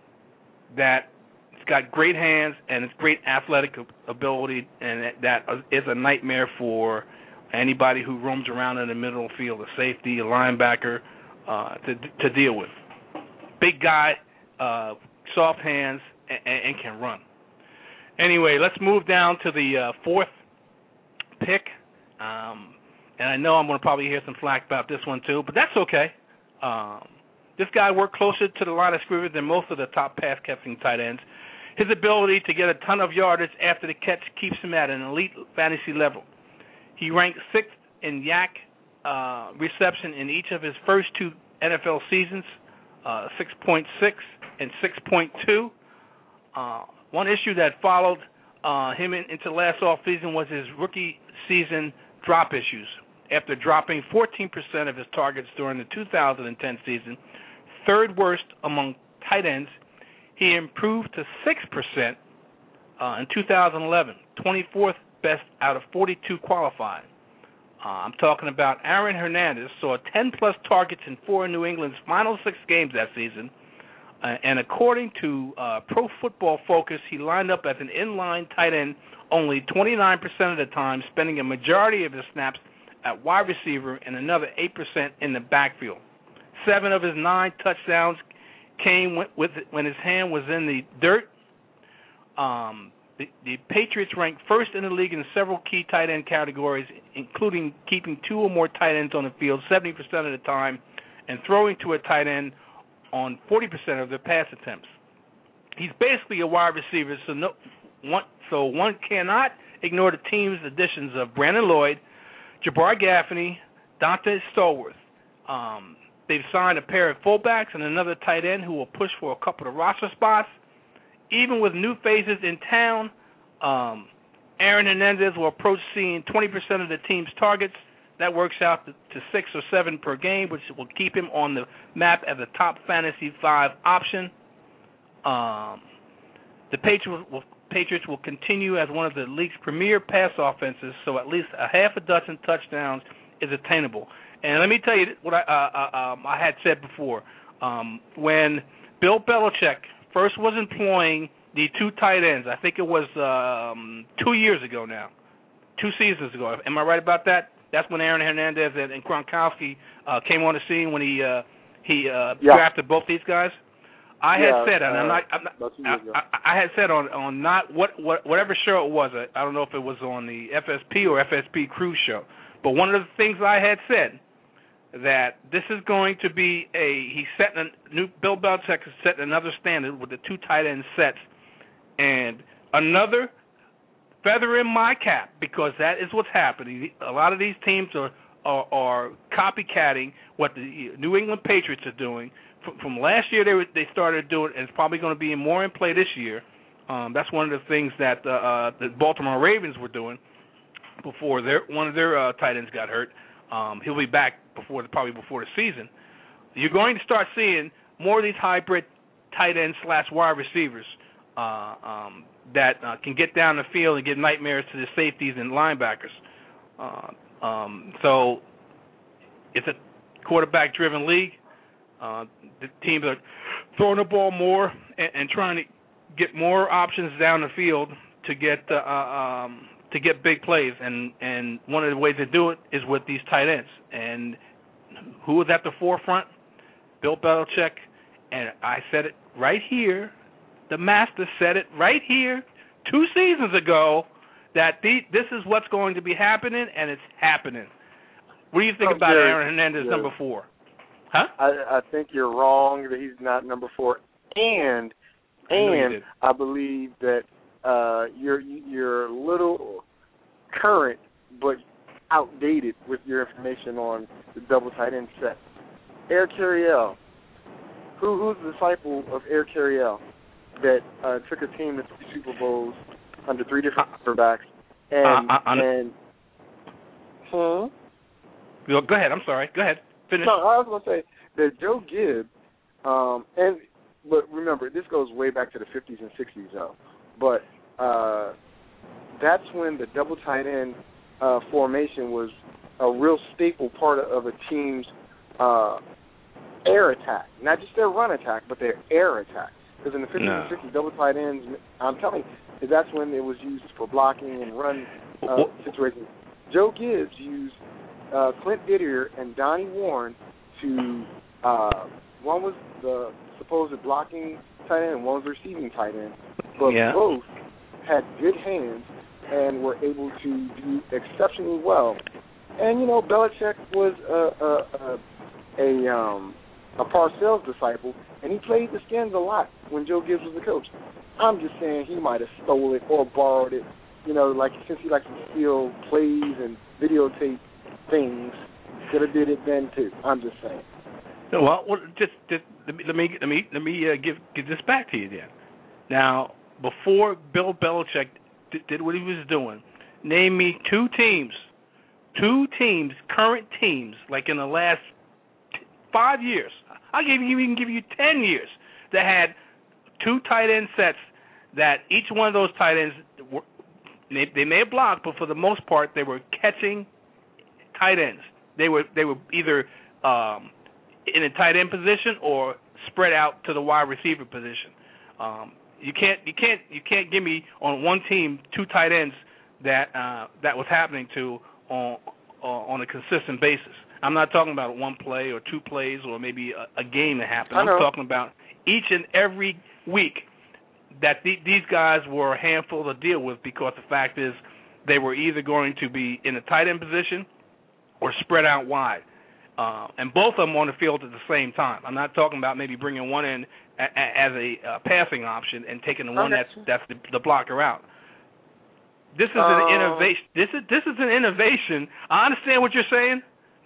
C: that. It's got great hands and it's great athletic ability, and that is a nightmare for anybody who roams around in the middle of the field, a safety, a linebacker, uh, to to deal with. Big guy, uh, soft hands, and, and can run. Anyway, let's move down to the uh, fourth pick. Um, and I know I'm going to probably hear some flack about this one too, but that's okay. Um, this guy worked closer to the line of scrimmage than most of the top pass-catching tight ends. His ability to get a ton of yardage after the catch keeps him at an elite fantasy level. He ranked sixth in Y A C uh, reception in each of his first two N F L seasons, uh, six point six and six point two. Uh, one issue that followed uh, him in, into last offseason was his rookie season drop issues. After dropping fourteen percent of his targets during the two thousand ten season, third worst among tight ends, he improved to six percent uh, in two thousand eleven, twenty-fourth best out of forty-two qualifying. Uh, I'm talking about Aaron Hernandez, saw ten-plus targets in four of New England's final six games that season, uh, and according to uh, Pro Football Focus, he lined up as an inline tight end only twenty-nine percent of the time, spending a majority of his snaps at wide receiver and another eight percent in the backfield. Seven of his nine touchdowns came with, with when his hand was in the dirt. Um, the, the Patriots ranked first in the league in several key tight end categories, including keeping two or more tight ends on the field seventy percent of the time and throwing to a tight end on forty percent of their pass attempts. He's basically a wide receiver, so no one, so one cannot ignore the team's additions of Brandon Lloyd, Jabbar Gaffney, Dante Stallworth. Um, They've signed a pair of fullbacks and another tight end who will push for a couple of roster spots. Even with new faces in town, um, Aaron Hernandez will approach seeing twenty percent of the team's targets. That works out to, to six or seven per game, which will keep him on the map as a top fantasy five option. Um, the Patriots will, Patriots will continue as one of the league's premier pass offenses, so at least a half a dozen touchdowns is attainable. And let me tell you what I, uh, uh, um, I had said before. Um, when Bill Belichick first was employing the two tight ends, I think it was um, two years ago now, two seasons ago. Am I right about that? That's when Aaron Hernandez and, and Gronkowski uh, came on the scene when he uh, he uh, yeah. drafted both these guys. I
D: yeah,
C: had said, and I'm not, I'm not I, I, I had said on, on not what, what whatever show it was. I, I don't know if it was on the F S P or F S P Cruise show, but one of the things I had said, that this is going to be a, he's setting a new, Bill Belichick is setting another standard with the two tight end sets, and another feather in my cap, because that is what's happening. A lot of these teams are, are, are copycatting what the New England Patriots are doing. From, from last year, they were, they started doing it, and it's probably going to be more in play this year. Um, that's one of the things that uh, uh, the Baltimore Ravens were doing before their one of their uh, tight ends got hurt. Um, he'll be back before the, probably before the season. You're going to start seeing more of these hybrid tight end slash wide receivers uh, um, that uh, can get down the field and give nightmares to the safeties and linebackers. Uh, um, so it's a quarterback-driven league. Uh, the teams are throwing the ball more and, and trying to get more options down the field to get uh, um, to get big plays, and, and one of the ways to do it is with these tight ends. And who was at the forefront? Bill Belichick. And I said it right here. The master said it right here two seasons ago that the, this is what's going to be happening, and it's happening. What do you think
D: oh,
C: about
D: Jerry,
C: Aaron Hernandez,
D: yeah.
C: number four? Huh?
D: I, I think you're wrong that he's not number four, and and
C: I,
D: I believe that uh, you're you're a little current but outdated with your information on the double tight end set. Air Coryell, who who's the disciple of Air Coryell that uh, took a team to three Super Bowls under three different quarterbacks and
C: uh, uh, uh,
D: and huh?
C: Go ahead. I'm sorry. Go ahead. Finish.
D: No, I was going to say that Joe Gibbs, um, and but remember, this goes way back to the fifties and sixties, though. But uh, that's when the double tight end uh, formation was a real staple part of a team's uh, air attack, not just their run attack, but their air attack. Because in the fifties
C: no.
D: and sixties, double tight ends, I'm telling you, that's when it was used for blocking and run uh, situations. Joe Gibbs used uh, Clint Didier and Donnie Warren to, uh, one was the supposed blocking tight end and one was the receiving tight end, but
C: yeah.
D: both had good hands and were able to do exceptionally well. And, you know, Belichick was a, a, a, a, um, a Parcells disciple, and he played the skins a lot when Joe Gibbs was the coach. I'm just saying he might have stole it or borrowed it, you know, like since he likes to steal plays and videotape things, could have did it then too. I'm just saying.
C: Well, well just, just let me let me let me, let me uh, give give this back to you then. Now, before Bill Belichick did, did what he was doing, name me two teams, two teams, current teams, like in the last five years. I give you even give you ten years that had two tight end sets that each one of those tight ends were, they, they may have blocked, but for the most part they were catching tight ends. They were they were either um, in a tight end position or spread out to the wide receiver position. Um, you can't you can't you can't give me on one team two tight ends that uh, that was happening to on uh, on a consistent basis. I'm not talking about one play or two plays or maybe a, a game that happened. I'm talking about each and every week that the, these guys were a handful to deal with, because the fact is they were either going to be in a tight end position or spread out wide, uh, and both of them on the field at the same time. I'm not talking about maybe bringing one in a, a, as a uh, passing option and taking the one
D: okay.
C: that's that's the, the blocker out. This is
D: uh,
C: an innovation. This is this is an innovation. I understand what you're saying.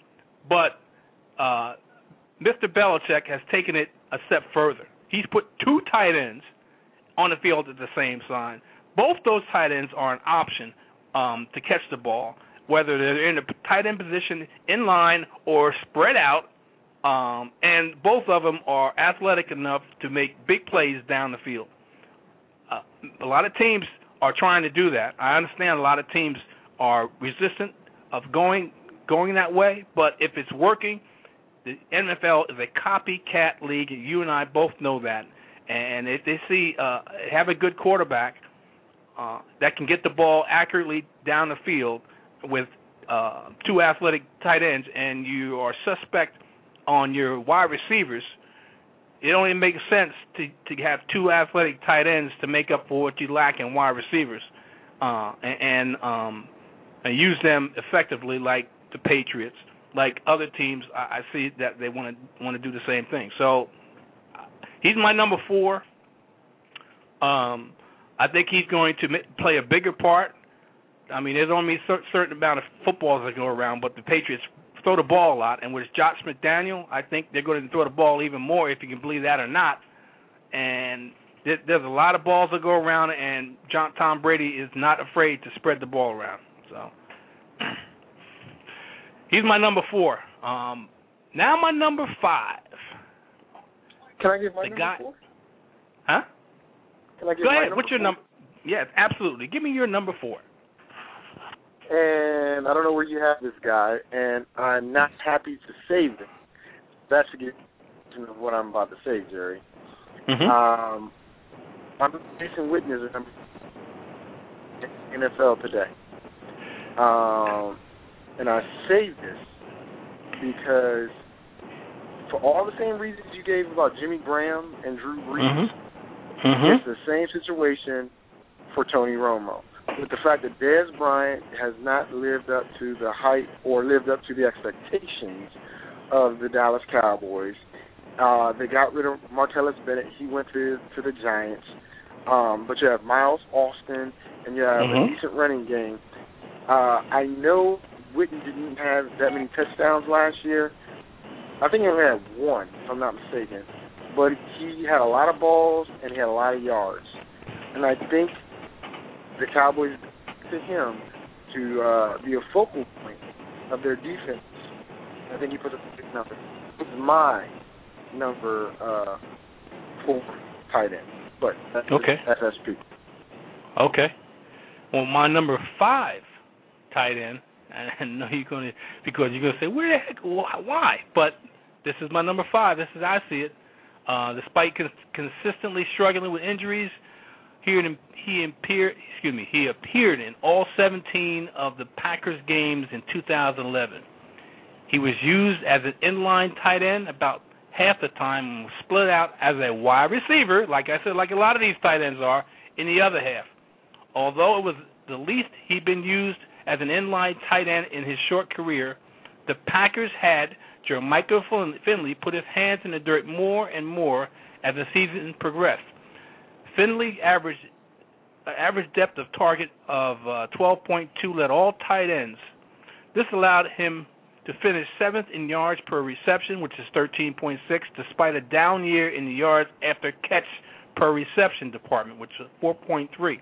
C: But uh, Mister Belichick has taken it a step further. He's put two tight ends on the field at the same time. Both those tight ends are an option um, to catch the ball, whether they're in a tight end position in line or spread out, um, and both of them are athletic enough to make big plays down the field. Uh, a lot of teams are trying to do that. I understand a lot of teams are resistant of going going that way, but if it's working, the N F L is a copycat league. You and I both know that. And if they see uh, have a good quarterback uh, that can get the ball accurately down the field with uh, two athletic tight ends, and you are suspect on your wide receivers, it only makes sense to, to have two athletic tight ends to make up for what you lack in wide receivers, uh, and, and, um, and use them effectively like the Patriots, like other teams. I, I see that they want to want to do the same thing. So he's my number four. Um, I think he's going to play a bigger part. I mean, there's only a certain amount of footballs that go around, but the Patriots throw the ball a lot. And with Josh McDaniel, I think they're going to throw the ball even more, if you can believe that or not. And there, there's a lot of balls that go around, and John Tom Brady is not afraid to spread the ball around. So he's my number four. Um, now my number five.
D: Can I give my
C: the
D: number
C: guy,
D: four?
C: Huh?
D: Can I give
C: Go
D: my
C: ahead.
D: number
C: What's your
D: four?
C: number? Yes, absolutely. Give me your number four.
D: And I don't know where you have this guy, and I'm not happy to say this. That's to get to what I'm about to say, Jerry.
C: Mm-hmm.
D: Um, I'm Jason Witten is a number in N F L today. Um, and I say this because for all the same reasons you gave about Jimmy Graham and Drew Brees,
C: mm-hmm. Mm-hmm.
D: it's the same situation for Tony Romo. With the fact that Dez Bryant has not lived up to the hype or lived up to the expectations of the Dallas Cowboys. Uh, they got rid of Martellus Bennett. He went to to the Giants. Um, but you have Miles Austin, and you have
C: mm-hmm.
D: a decent running game. Uh, I know Witten didn't have that many touchdowns last year. I think he only had one, if I'm not mistaken. But he had a lot of balls, and he had a lot of yards. And I think the Cowboys, to him, to uh, be a focal point of their defense, I think he put up a big number. This is my number uh, four tight end. But that's
C: okay.
D: F S P.
C: Okay. Well, my number five tight end, and I know you're going to, because you're going to say, where the heck, why? But this is my number five. This is how I see it. Uh, despite con- consistently struggling with injuries, he, he appeared, excuse me, he appeared in all seventeen of the Packers games in two thousand eleven. He was used as an inline tight end about half the time and was split out as a wide receiver, like I said, like a lot of these tight ends are, in the other half. Although it was the least he'd been used as an inline tight end in his short career, the Packers had Jermichael Finley put his hands in the dirt more and more as the season progressed. Finley averaged uh, average depth of target of uh, twelve point two led all tight ends. This allowed him to finish seventh in yards per reception, which is thirteen point six, despite a down year in the yards after catch per reception department, which is four point three.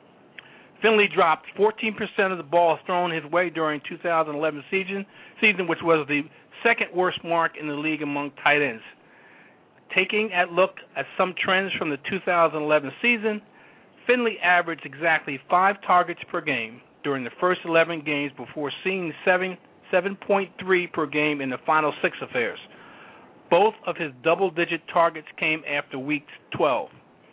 C: Finley dropped fourteen percent of the balls thrown his way during two thousand eleven season, season, which was the second worst mark in the league among tight ends. Taking a look at some trends from the two thousand eleven season, Finley averaged exactly five targets per game during the first eleven games before seeing seven seven point three per game in the final six affairs. Both of his double-digit targets came after week twelve.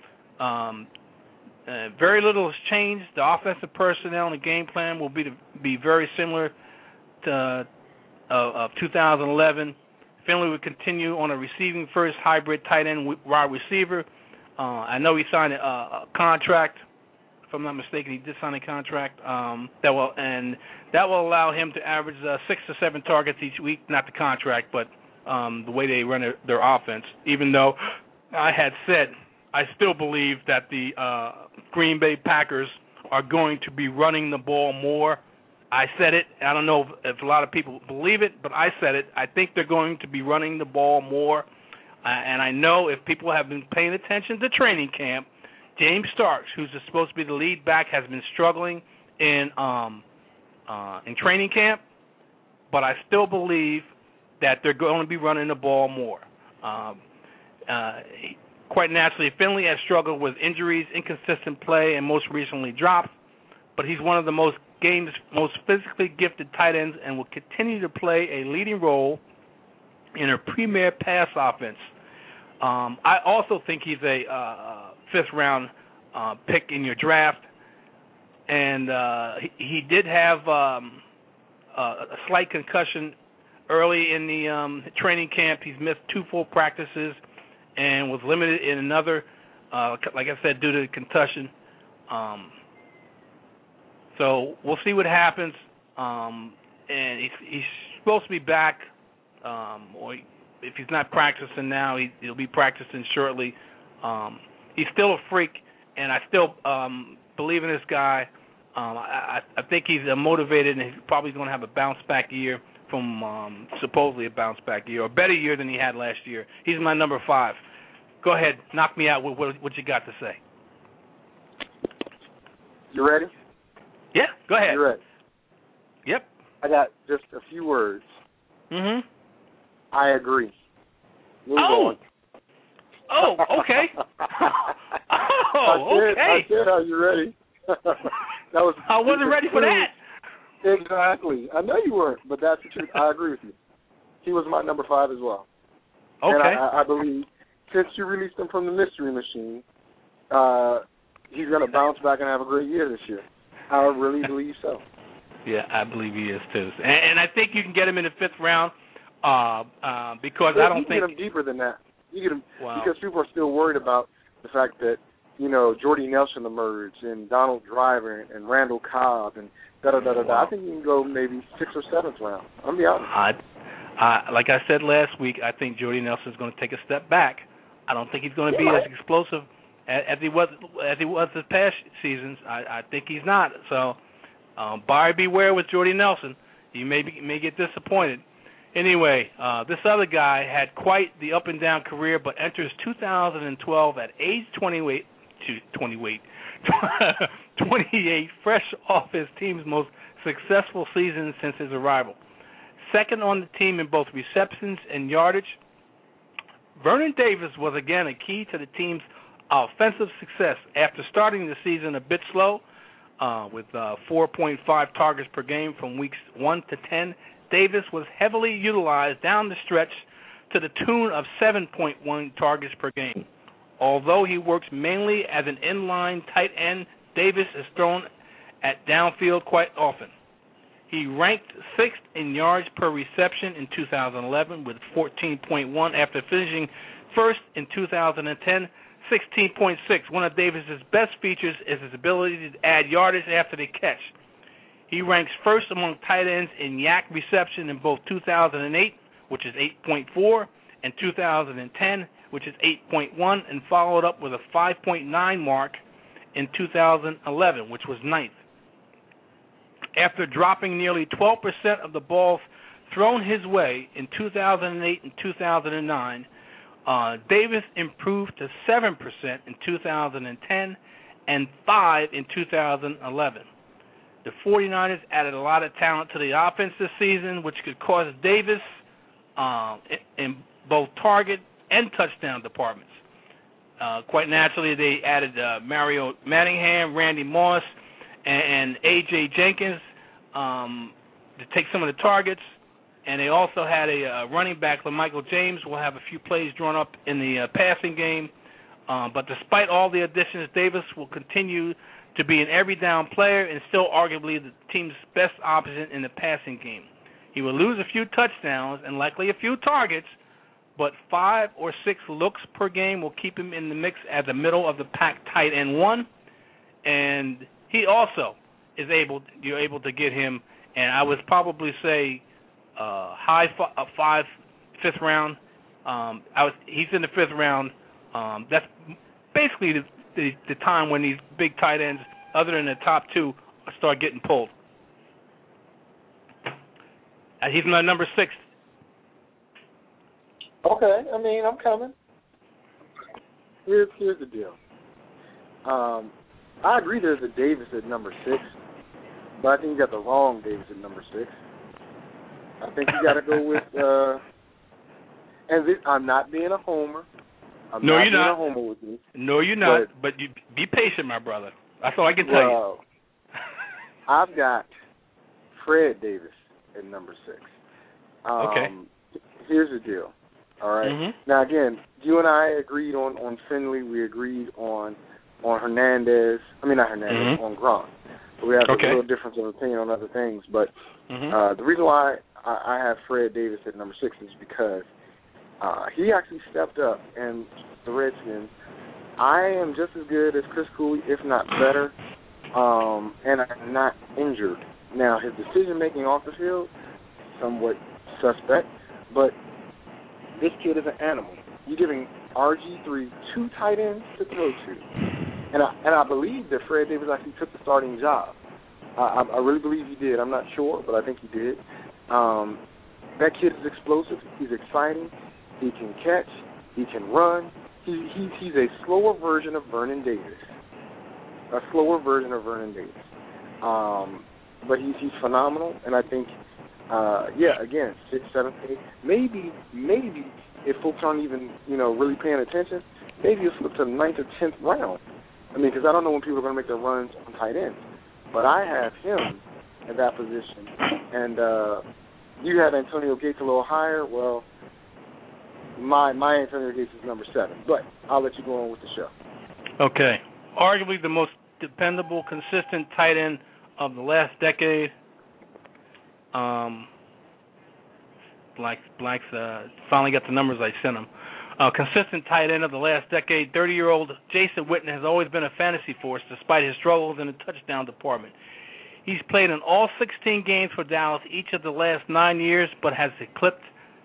C: Um, uh, very little has changed. The offensive personnel and the game plan will be to be very similar to uh, of two thousand eleven. Finley would continue on a receiving first hybrid tight end wide receiver. Uh, I know he signed a, a contract. If I'm not mistaken, he did sign a contract um, that will, and that will allow him to average uh, six to seven targets each week. Not the contract, but um, the way they run their, their offense. Even though I had said I still believe that the uh, Green Bay Packers are going to be running the ball more. I said it. I don't know if, if a lot of people believe it, but I said it. I think they're going to be running the ball more, uh, and I know if people have been paying attention to training camp, James Starks, who's supposed to be the lead back, has been struggling in um, uh, in training camp, but I still believe that they're going to be running the ball more. Um, uh, quite naturally, Finley has struggled with injuries, inconsistent play, and most recently drops, but he's one of the most game's most physically gifted tight ends and will continue to play a leading role in a premier pass offense. Um, I also think he's a uh, fifth-round uh, pick in your draft, and uh, he, he did have um, uh, a slight concussion early in the um, training camp. He's missed two full practices and was limited in another, uh, like I said, due to concussion. Um, so we'll see what happens, um, and he's, he's supposed to be back, um, or he, if he's not practicing now, he, he'll be practicing shortly. Um, he's still a freak, and I still um, believe in this guy. Um, I, I think he's uh, motivated, and he's probably going to have a bounce-back year from um, supposedly a bounce-back year, or a better year than he had last year. He's my number five. Go ahead, knock me out with what, what you got to say.
D: You ready?
C: Yeah, go ahead.
D: You ready?
C: Yep.
D: I got just a few words.
C: Mm-hmm.
D: I agree. Move
C: oh.
D: on.
C: Oh, okay. oh,
D: I said,
C: okay.
D: I said, are you ready? that was.
C: I wasn't ready for that.
D: Exactly. I know you weren't, but that's the truth. I agree with you. He was my number five as well.
C: Okay.
D: And I, I believe since you released him from the Mystery Machine, uh, he's going to bounce back and have a great year this year. I really believe so.
C: Yeah, I believe he is too. And, and I think you can get him in the fifth round uh, uh, because
D: yeah,
C: I don't
D: you
C: think
D: you get him deeper than that. You get him
C: wow.
D: because people are still worried about the fact that you know Jordy Nelson emerged and Donald Driver and, and Randall Cobb and da da da da da. I think you can go maybe sixth or seventh round. I'm be honest.
C: I Uh, like I said last week, I think Jordy Nelson is going to take a step back. I don't think he's going to be as explosive as, as he was as he was this past seasons. I, I think he's not. So, um, buyer beware with Jordy Nelson. You may be, may get disappointed. Anyway, uh, this other guy had quite the up and down career, but enters two thousand twelve at age twenty-eight, twenty-eight, twenty-eight, fresh off his team's most successful season since his arrival. Second on the team in both receptions and yardage. Vernon Davis was again a key to the team's offensive success. After starting the season a bit slow, uh, with uh, four point five targets per game from weeks one to ten, Davis was heavily utilized down the stretch to the tune of seven point one targets per game. Although he works mainly as an inline tight end, Davis is thrown at downfield quite often. He ranked sixth in yards per reception in two thousand eleven with fourteen point one after finishing first in two thousand ten, sixteen point six. One of Davis's best features is his ability to add yardage after the catch. He ranks first among tight ends in yak reception in both two thousand eight, which is eight point four, and two thousand ten, which is eight point one, and followed up with a five point nine mark in two thousand eleven, which was ninth. After dropping nearly twelve percent of the balls thrown his way in two thousand eight and two thousand nine, uh, Davis improved to seven percent in two thousand ten and five percent in two thousand eleven. The 49ers added a lot of talent to the offense this season, which could cause Davis um, in both target and touchdown departments. Uh, quite naturally, they added uh, Mario Manningham, Randy Moss, and A J Jenkins um, to take some of the targets. And they also had a uh, running back, LaMichael James, will have a few plays drawn up in the uh, passing game. Uh, but despite all the additions, Davis will continue to be an every-down player and still arguably the team's best option in the passing game. He will lose a few touchdowns and likely a few targets, but five or six looks per game will keep him in the mix as a middle-of-the-pack tight end one. And he also is able, you're able to get him, and I would probably say uh, high f- uh, five, fifth round. Um, I was, he's in the fifth round. Um, that's basically the, the, the time when these big tight ends, other than the top two, start getting pulled. Uh, he's my number six.
D: Okay, I mean, I'm coming. Here's here's the deal. Um, I agree there's a Davis at number six, but I think you got the wrong Davis at number six. I think you got to go with, uh, and this, I'm not being a homer. I'm
C: no,
D: not
C: you're
D: being
C: not.
D: a homer with you.
C: No, you're not.
D: But,
C: but you be patient, my brother. That's all I can tell
D: well,
C: you.
D: I've got Fred Davis at number six. Um,
C: okay.
D: Here's the deal. All right.
C: Mm-hmm.
D: Now, again, you and I agreed on, on Finley. We agreed on on Hernandez. I mean, not Hernandez,
C: mm-hmm.
D: on Gronk. But we have
C: okay.
D: a little difference of opinion on other things. But
C: mm-hmm.
D: uh, the reason why I, I have Fred Davis at number six is because uh, he actually stepped up, and the Redskins, I am just as good as Chris Cooley, if not better, um, and I'm not injured. Now, his decision-making off the field, somewhat suspect, but this kid is an animal. You're giving R G three two tight ends to throw to. And I, and I believe that Fred Davis actually took the starting job. I, I really believe he did. I'm not sure, but I think he did. Um, that kid is explosive. He's exciting. He can catch. He can run. He, he, he's a slower version of Vernon Davis. A slower version of Vernon Davis. Um, but he's, he's phenomenal, and I think Uh, yeah, again, six, seven, eight. Maybe, maybe if folks aren't even, you know, really paying attention, maybe you'll flip to the ninth or tenth round. I mean, because I don't know when people are going to make their runs on tight ends. But I have him at that position. And uh, you have Antonio Gates a little higher. Well, my my Antonio Gates is number seven. But I'll let you go on with the show.
C: Okay. Arguably the most dependable, consistent tight end of the last decade. Um, Blacks, Blacks uh, finally got the numbers I sent him. Uh, consistent tight end of the last decade, thirty-year-old Jason Witten has always been a fantasy force despite his struggles in the touchdown department. He's played in all sixteen games for Dallas each of the last nine years, but has eclipsed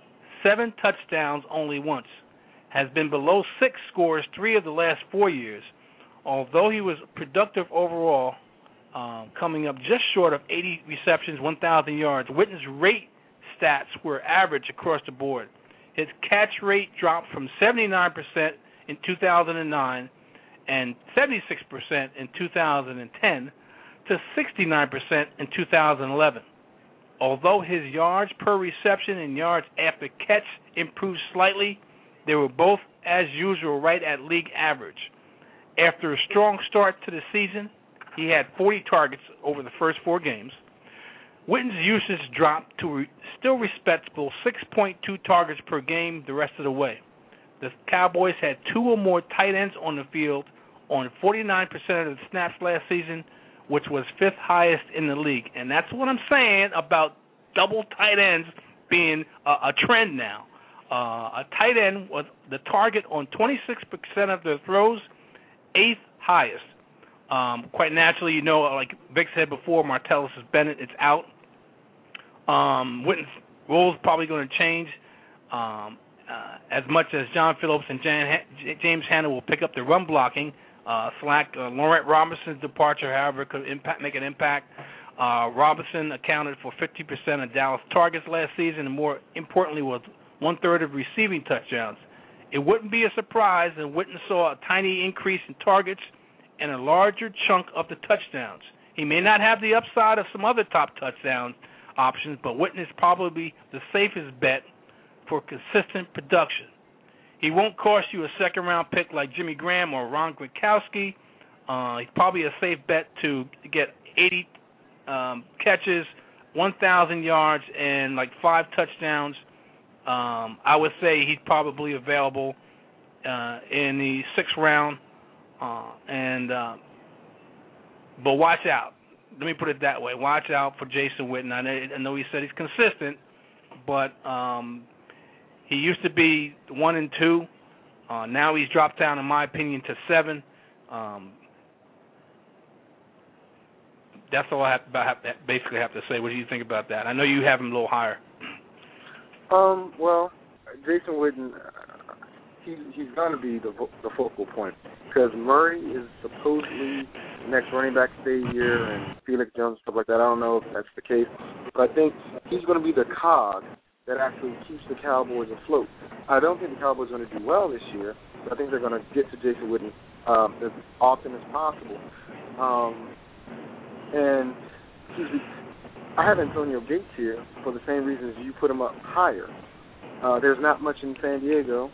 C: seven touchdowns only once. Has been below six scores three of the last four years. Although he was productive overall, um, coming up just short of eighty receptions, one thousand yards, Witten's rate stats were average across the board. His catch rate dropped from seventy-nine percent in two thousand nine and seventy-six percent in two thousand ten to sixty-nine percent in two thousand eleven. Although his yards per reception and yards after catch improved slightly, they were both, as usual, right at league average. After a strong start to the season, he had forty targets over the first four games. Witten's usage dropped to re- still respectable six point two targets per game the rest of the way. The Cowboys had two or more tight ends on the field on forty-nine percent of the snaps last season, which was fifth highest in the league. And that's what I'm saying about double tight ends being a, a trend now. Uh, a tight end was the target on twenty-six percent of their throws, eighth highest. Um, quite naturally, you know, like Vic said before, Martellus Bennett, it's out. Um, Witten's role is probably going to change um, uh, as much as John Phillips and Jan, James Hanna will pick up the run blocking. Uh, slack uh, Laurent Robinson's departure, however, could impact, make an impact. Uh, Robinson accounted for fifty percent of Dallas targets last season, and more importantly, was one-third of receiving touchdowns. It wouldn't be a surprise that Witten saw a tiny increase in targets and a larger chunk of the touchdowns. He may not have the upside of some other top touchdown options, but Witten is probably the safest bet for consistent production. He won't cost you a second-round pick like Jimmy Graham or Ron Gronkowski. Uh, he's probably a safe bet to get eighty um, catches, one thousand yards, and like five touchdowns. Um, I would say he's probably available uh, in the sixth round. Uh, and uh, but watch out. Let me put it that way. Watch out for Jason Witten. I know, I know he said he's consistent, but um, he used to be one and two. Uh, now he's dropped down, in my opinion, to seven. Um, that's all I have, about, have basically have to say. What do you think about that? I know you have him a little higher.
D: Um. Well, Jason Witten, uh, he, he's going to be the the focal point because Murray is supposedly the next running back to stay here, and Felix Jones, stuff like that. I don't know if that's the case, but I think he's going to be the cog that actually keeps the Cowboys afloat. I don't think the Cowboys are going to do well this year, but I think they're going to get to Jason Witten um, as often as possible. Um, and he's, I have Antonio Gates here for the same reasons you put him up higher. Uh, there's not much in San Diego.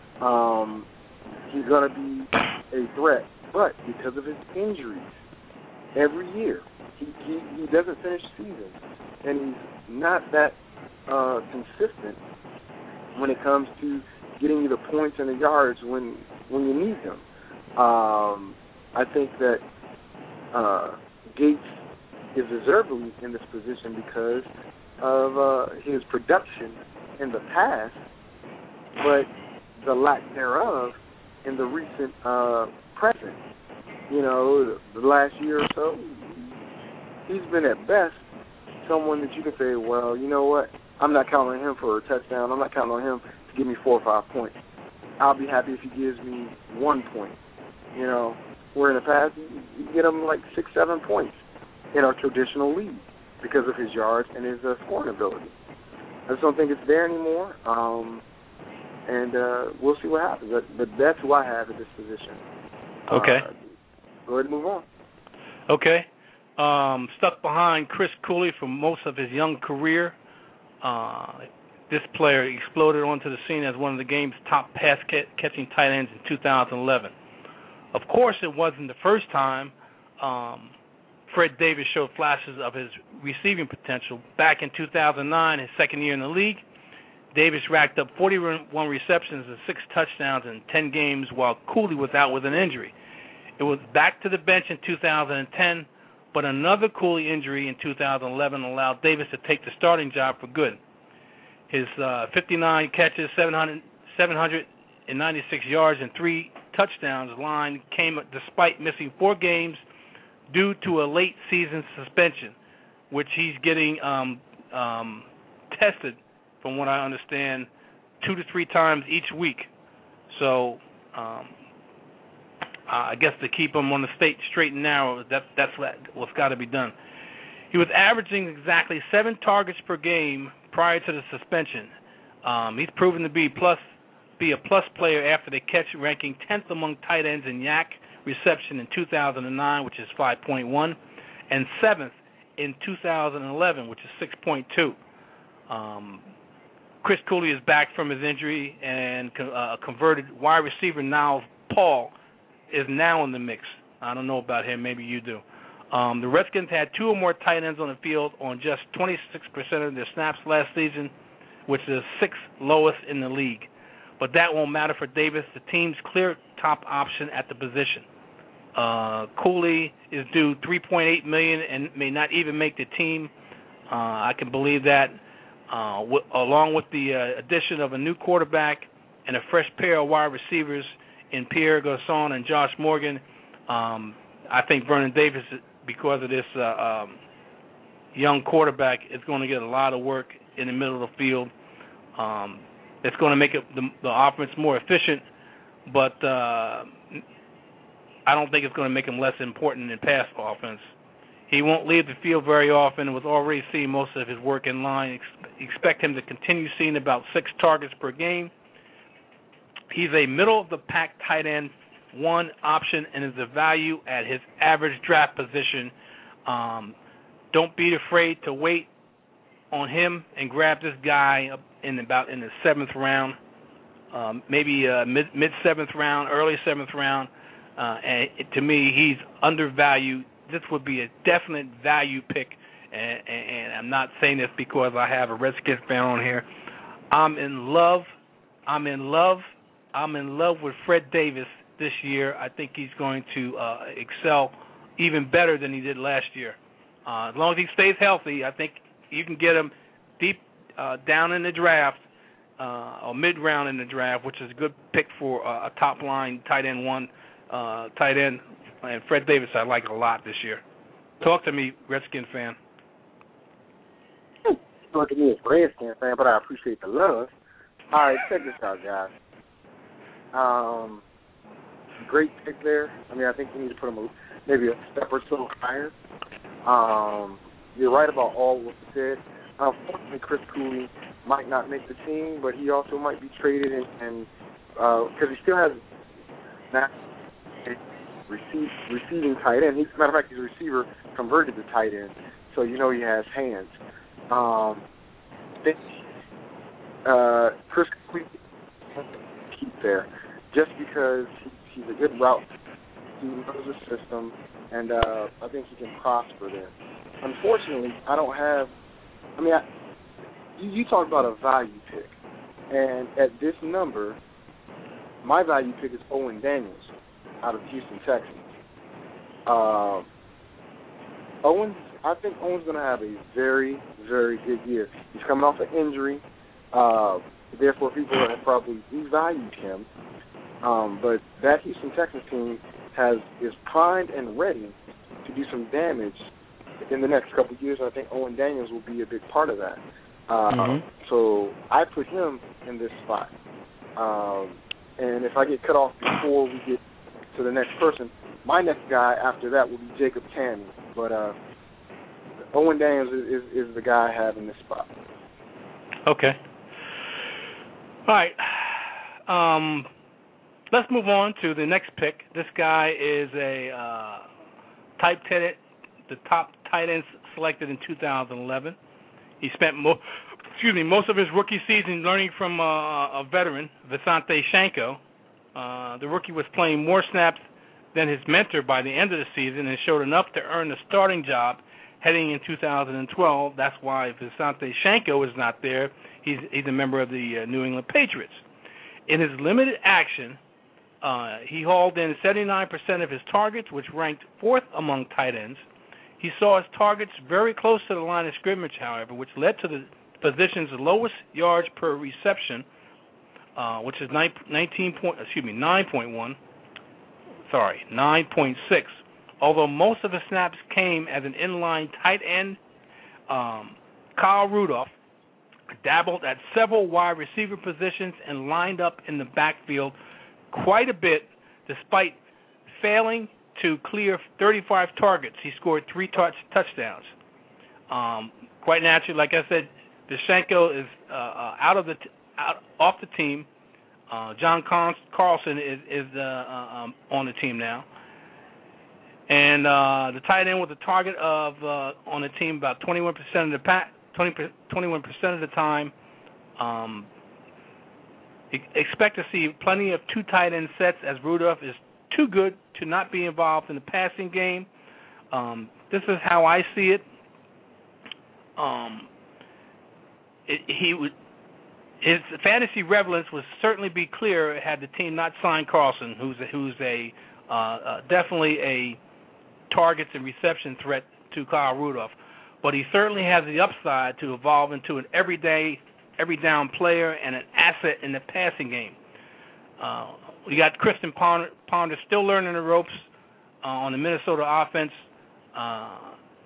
D: Um, he's going to be a threat, but because of his injuries, every year he, he, he doesn't finish the season, and he's not that uh, consistent when it comes to getting you the points and the yards when when you need them. Um, I think that uh, Gates is deservedly in this position because of uh, his production in the past, but the lack thereof in the recent uh, present. You know, the last year or so, he's been at best someone that you can say, well, you know what, I'm not counting on him for a touchdown. I'm not counting on him to give me four or five points. I'll be happy if he gives me one point. You know, where in the past, you get him like six, seven points in our traditional league because of his yards and his uh, scoring ability. I just don't think it's there anymore, um, and uh, we'll see what happens. But, but that's who I have at this position.
C: Okay.
D: Uh, go ahead and move on.
C: Okay. Um, stuck behind Chris Cooley for most of his young career. Uh, this player exploded onto the scene as one of the game's top pass-catching tight ends in two thousand eleven. Of course, it wasn't the first time um, Fred Davis showed flashes of his receiving potential. Back in two thousand nine, his second year in the league, Davis racked up forty-one receptions and six touchdowns in ten games while Cooley was out with an injury. It was back to the bench in two thousand ten, but another Cooley injury in two thousand eleven allowed Davis to take the starting job for good. His uh, fifty-nine catches, seven hundred, seven hundred ninety-six yards, and three touchdowns line came despite missing four games due to a late season suspension, which he's getting um, um, tested, from what I understand, two to three times each week. So um, uh, I guess to keep him on the state straight and narrow, that, that's what, what's got to be done. He was averaging exactly seven targets per game prior to the suspension. Um, he's proven to be plus be a plus player after the catch, ranking tenth among tight ends in Y A C reception in two thousand nine, which is five point one, and seventh in two thousand eleven, which is six point two. Um, Chris Cooley is back from his injury, and uh, converted wide receiver Niles Paul is now in the mix. I don't know about him. Maybe you do. Um, the Redskins had two or more tight ends on the field on just twenty-six percent of their snaps last season, which is the sixth lowest in the league. But that won't matter for Davis, the team's clear top option at the position. Uh, Cooley is due three point eight million dollars and may not even make the team. Uh, I can believe that. Uh, w- along with the uh, addition of a new quarterback and a fresh pair of wide receivers in Pierre Garçon and Josh Morgan, um, I think Vernon Davis, because of this uh, um, young quarterback, is going to get a lot of work in the middle of the field. Um, it's going to make it, the, the offense more efficient, but uh, I don't think it's going to make him less important in pass offense. He won't leave the field very often and was already seeing most of his work in line. Ex- expect him to continue seeing about six targets per game. He's a middle-of-the-pack tight end, one option, and is a value at his average draft position. Um, don't be afraid to wait on him and grab this guy in about in the seventh round, um, maybe uh, mid mid seventh round, early seventh round. Uh, and it, to me, he's undervalued. This would be a definite value pick, and, and, and I'm not saying this because I have a Redskins fan on here. I'm in love. I'm in love. I'm in love with Fred Davis this year. I think he's going to uh, excel even better than he did last year. Uh, as long as he stays healthy, I think you can get him deep uh, down in the draft uh, or mid-round in the draft, which is a good pick for uh, a top-line tight end one, uh, tight end. And Fred Davis I like a lot this year. Talk to me, Redskin fan.
D: Talk to me as Redskin fan, but I appreciate the love. All right, check this out, guys. Um, great pick there. I mean, I think we need to put him a, maybe a step or so higher. Um, you're right about all what you said. Unfortunately, Chris Cooley might not make the team, but he also might be traded, and because uh, he still has not receive, receiving tight end. He's, as a matter of fact, he's a receiver converted to tight end, so you know he has hands. Um, think, uh, Chris Cooley keep there just because he, he's a good route. He knows the system, and uh, I think he can prosper there. Unfortunately, I don't have. I mean, I, you, you talk about a value pick, and at this number, my value pick is Owen Daniels out of Houston, Texas. Uh, Owen, I think Owen's going to have a very, very good year. He's coming off an injury, uh, therefore people have probably devalued him. Um, but that Houston Texans team has is primed and ready to do some damage in the next couple of years. I think Owen Daniels will be a big part of that. Uh, mm-hmm. So I put him in this spot. Um, and if I get cut off before we get to the next person, my next guy after that will be Jacob Tamme. But uh, Owen Daniels is, is, is the guy I have in this spot.
C: Okay. All right. Um, let's move on to the next pick. This guy is a uh, type ten, the top tight end selected in two thousand eleven. He spent mo- excuse me most of his rookie season learning from uh, a veteran, Visanthe Shiancoe. Uh, the rookie was playing more snaps than his mentor by the end of the season and showed enough to earn the starting job heading in two thousand twelve. That's why Visanthe Shiancoe is not there. He's, he's a member of the uh, New England Patriots. In his limited action, uh, he hauled in seventy-nine percent of his targets, which ranked fourth among tight ends. He saw his targets very close to the line of scrimmage, however, which led to the position's lowest yards per reception, uh, which is nine, nineteen point, excuse me, nine point one. Sorry, nine point six. Although most of the snaps came as an inline tight end, um, Kyle Rudolph dabbled at several wide receiver positions, and lined up in the backfield quite a bit, despite failing to clear thirty-five targets. He scored three touch, touchdowns. Um, quite naturally, like I said, Dushenko is uh, uh, out of the t- out off the team. Uh, John Carlson is, is uh, uh, um, on the team now, and uh, the tight end with a target of uh, on the team about twenty-one percent of the pa- twenty, twenty-one percent of the time. Um, expect to see plenty of two tight end sets, as Rudolph is too good to not be involved in the passing game. Um, this is how I see it. Um, it he would. His fantasy relevance would certainly be clear had the team not signed Carlson, who's a, who's a uh, uh, definitely a targets and reception threat to Kyle Rudolph. But he certainly has the upside to evolve into an everyday, every down player and an asset in the passing game. Uh, we got Christian Ponder, Ponder still learning the ropes uh, on the Minnesota offense, uh,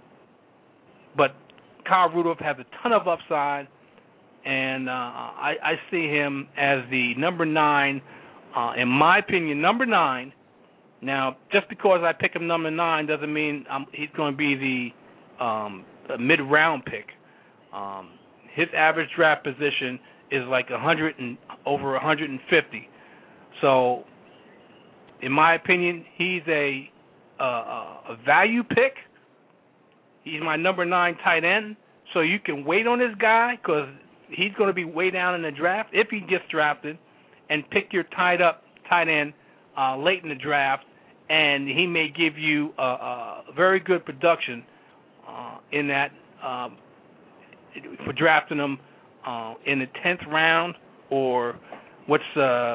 C: but Kyle Rudolph has a ton of upside. And uh, I, I see him as the number nine, uh, in my opinion, number nine. Now, just because I pick him number nine doesn't mean I'm, he's going to be the, um, the mid-round pick. Um, his average draft position is like one hundred and over one hundred fifty. So, in my opinion, he's a uh, a value pick. He's my number nine tight end. So you can wait on this guy because he's going to be way down in the draft if he gets drafted, and pick your tied up tight end uh, late in the draft, and he may give you a, a very good production uh, in that um, for drafting him uh, in the tenth round, or what's uh,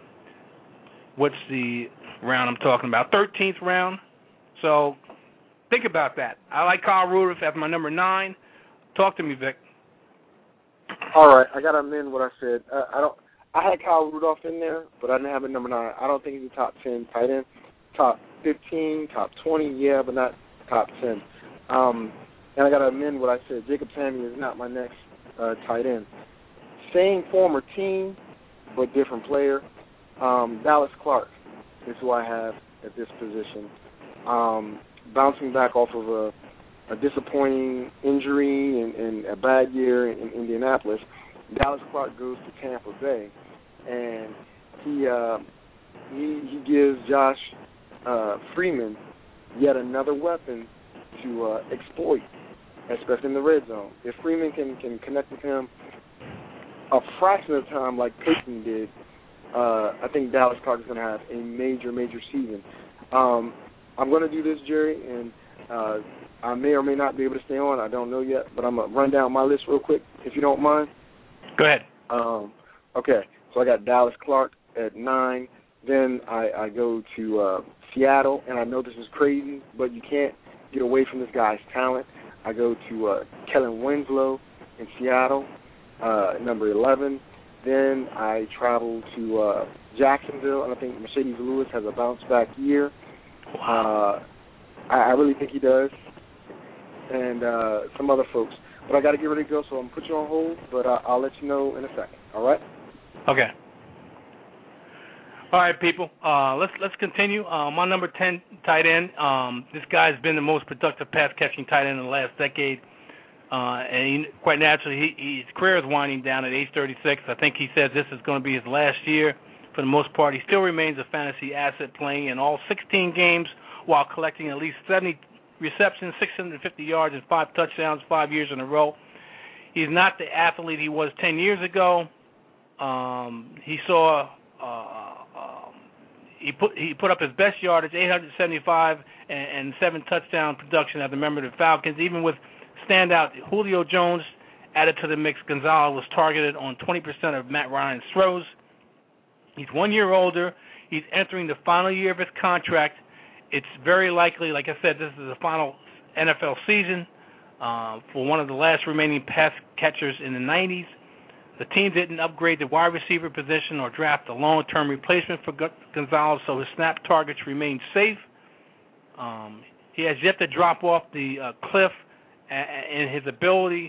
C: what's the round I'm talking about? thirteenth round. So think about that. I like Kyle Rudolph as my number nine. Talk to me, Vic.
D: All right, I gotta amend what I said. Uh, I don't. I had Kyle Rudolph in there, but I didn't have him number nine. I don't think he's a top ten tight end. Top fifteen, top twenty, yeah, but not top ten. Um, and I gotta amend what I said. Jacob Tamme is not my next uh, tight end. Same former team, but different player. Um, Dallas Clark is who I have at this position. Um, bouncing back off of a. a disappointing injury and, and a bad year in, in Indianapolis, Dallas Clark goes to Tampa Bay, and he uh, he, he gives Josh uh, Freeman yet another weapon to uh, exploit, especially in the red zone. If Freeman can, can connect with him a fraction of the time like Peyton did, uh, I think Dallas Clark is going to have a major, major season. Um, I'm going to do this, Jerry, and uh, I may or may not be able to stay on. I don't know yet, but I'm going to run down my list real quick, if you don't mind.
C: Go ahead.
D: Um, okay, so I got Dallas Clark at nine. Then I, I go to uh, Seattle, and I know this is crazy, but you can't get away from this guy's talent. I go to uh, Kellen Winslow in Seattle, uh, number eleven. Then I travel to uh, Jacksonville, and I think Mercedes Lewis has a bounce-back year. Uh, I, I really think he does. And uh, some other folks. But I got to get ready to go, so I'm going to put you on hold, but uh, I'll let you know in a second. All right?
C: Okay. All right, people. Uh, let's let's continue. Uh, my number ten tight end. Um, this guy's been the most productive pass-catching tight end in the last decade. Uh, and he, quite naturally, he, his career is winding down at age thirty-six. I think he said this is going to be his last year. For the most part, he still remains a fantasy asset, playing in all sixteen games while collecting at least seventy receptions, six hundred fifty yards, and five touchdowns five years in a row. He's not the athlete he was ten years ago. Um, he saw uh, um, he put he put up his best yardage, eight hundred seventy-five, and, and seven touchdown production as a member of the Falcons. Even with standout Julio Jones added to the mix, Gonzalez was targeted on twenty percent of Matt Ryan's throws. He's one year older. He's entering the final year of his contract. It's very likely, like I said, this is the final N F L season uh, for one of the last remaining pass catchers in the nineties. The team didn't upgrade the wide receiver position or draft a long-term replacement for Gonzalez, so his snap targets remain safe. Um, he has yet to drop off the uh, cliff in his ability,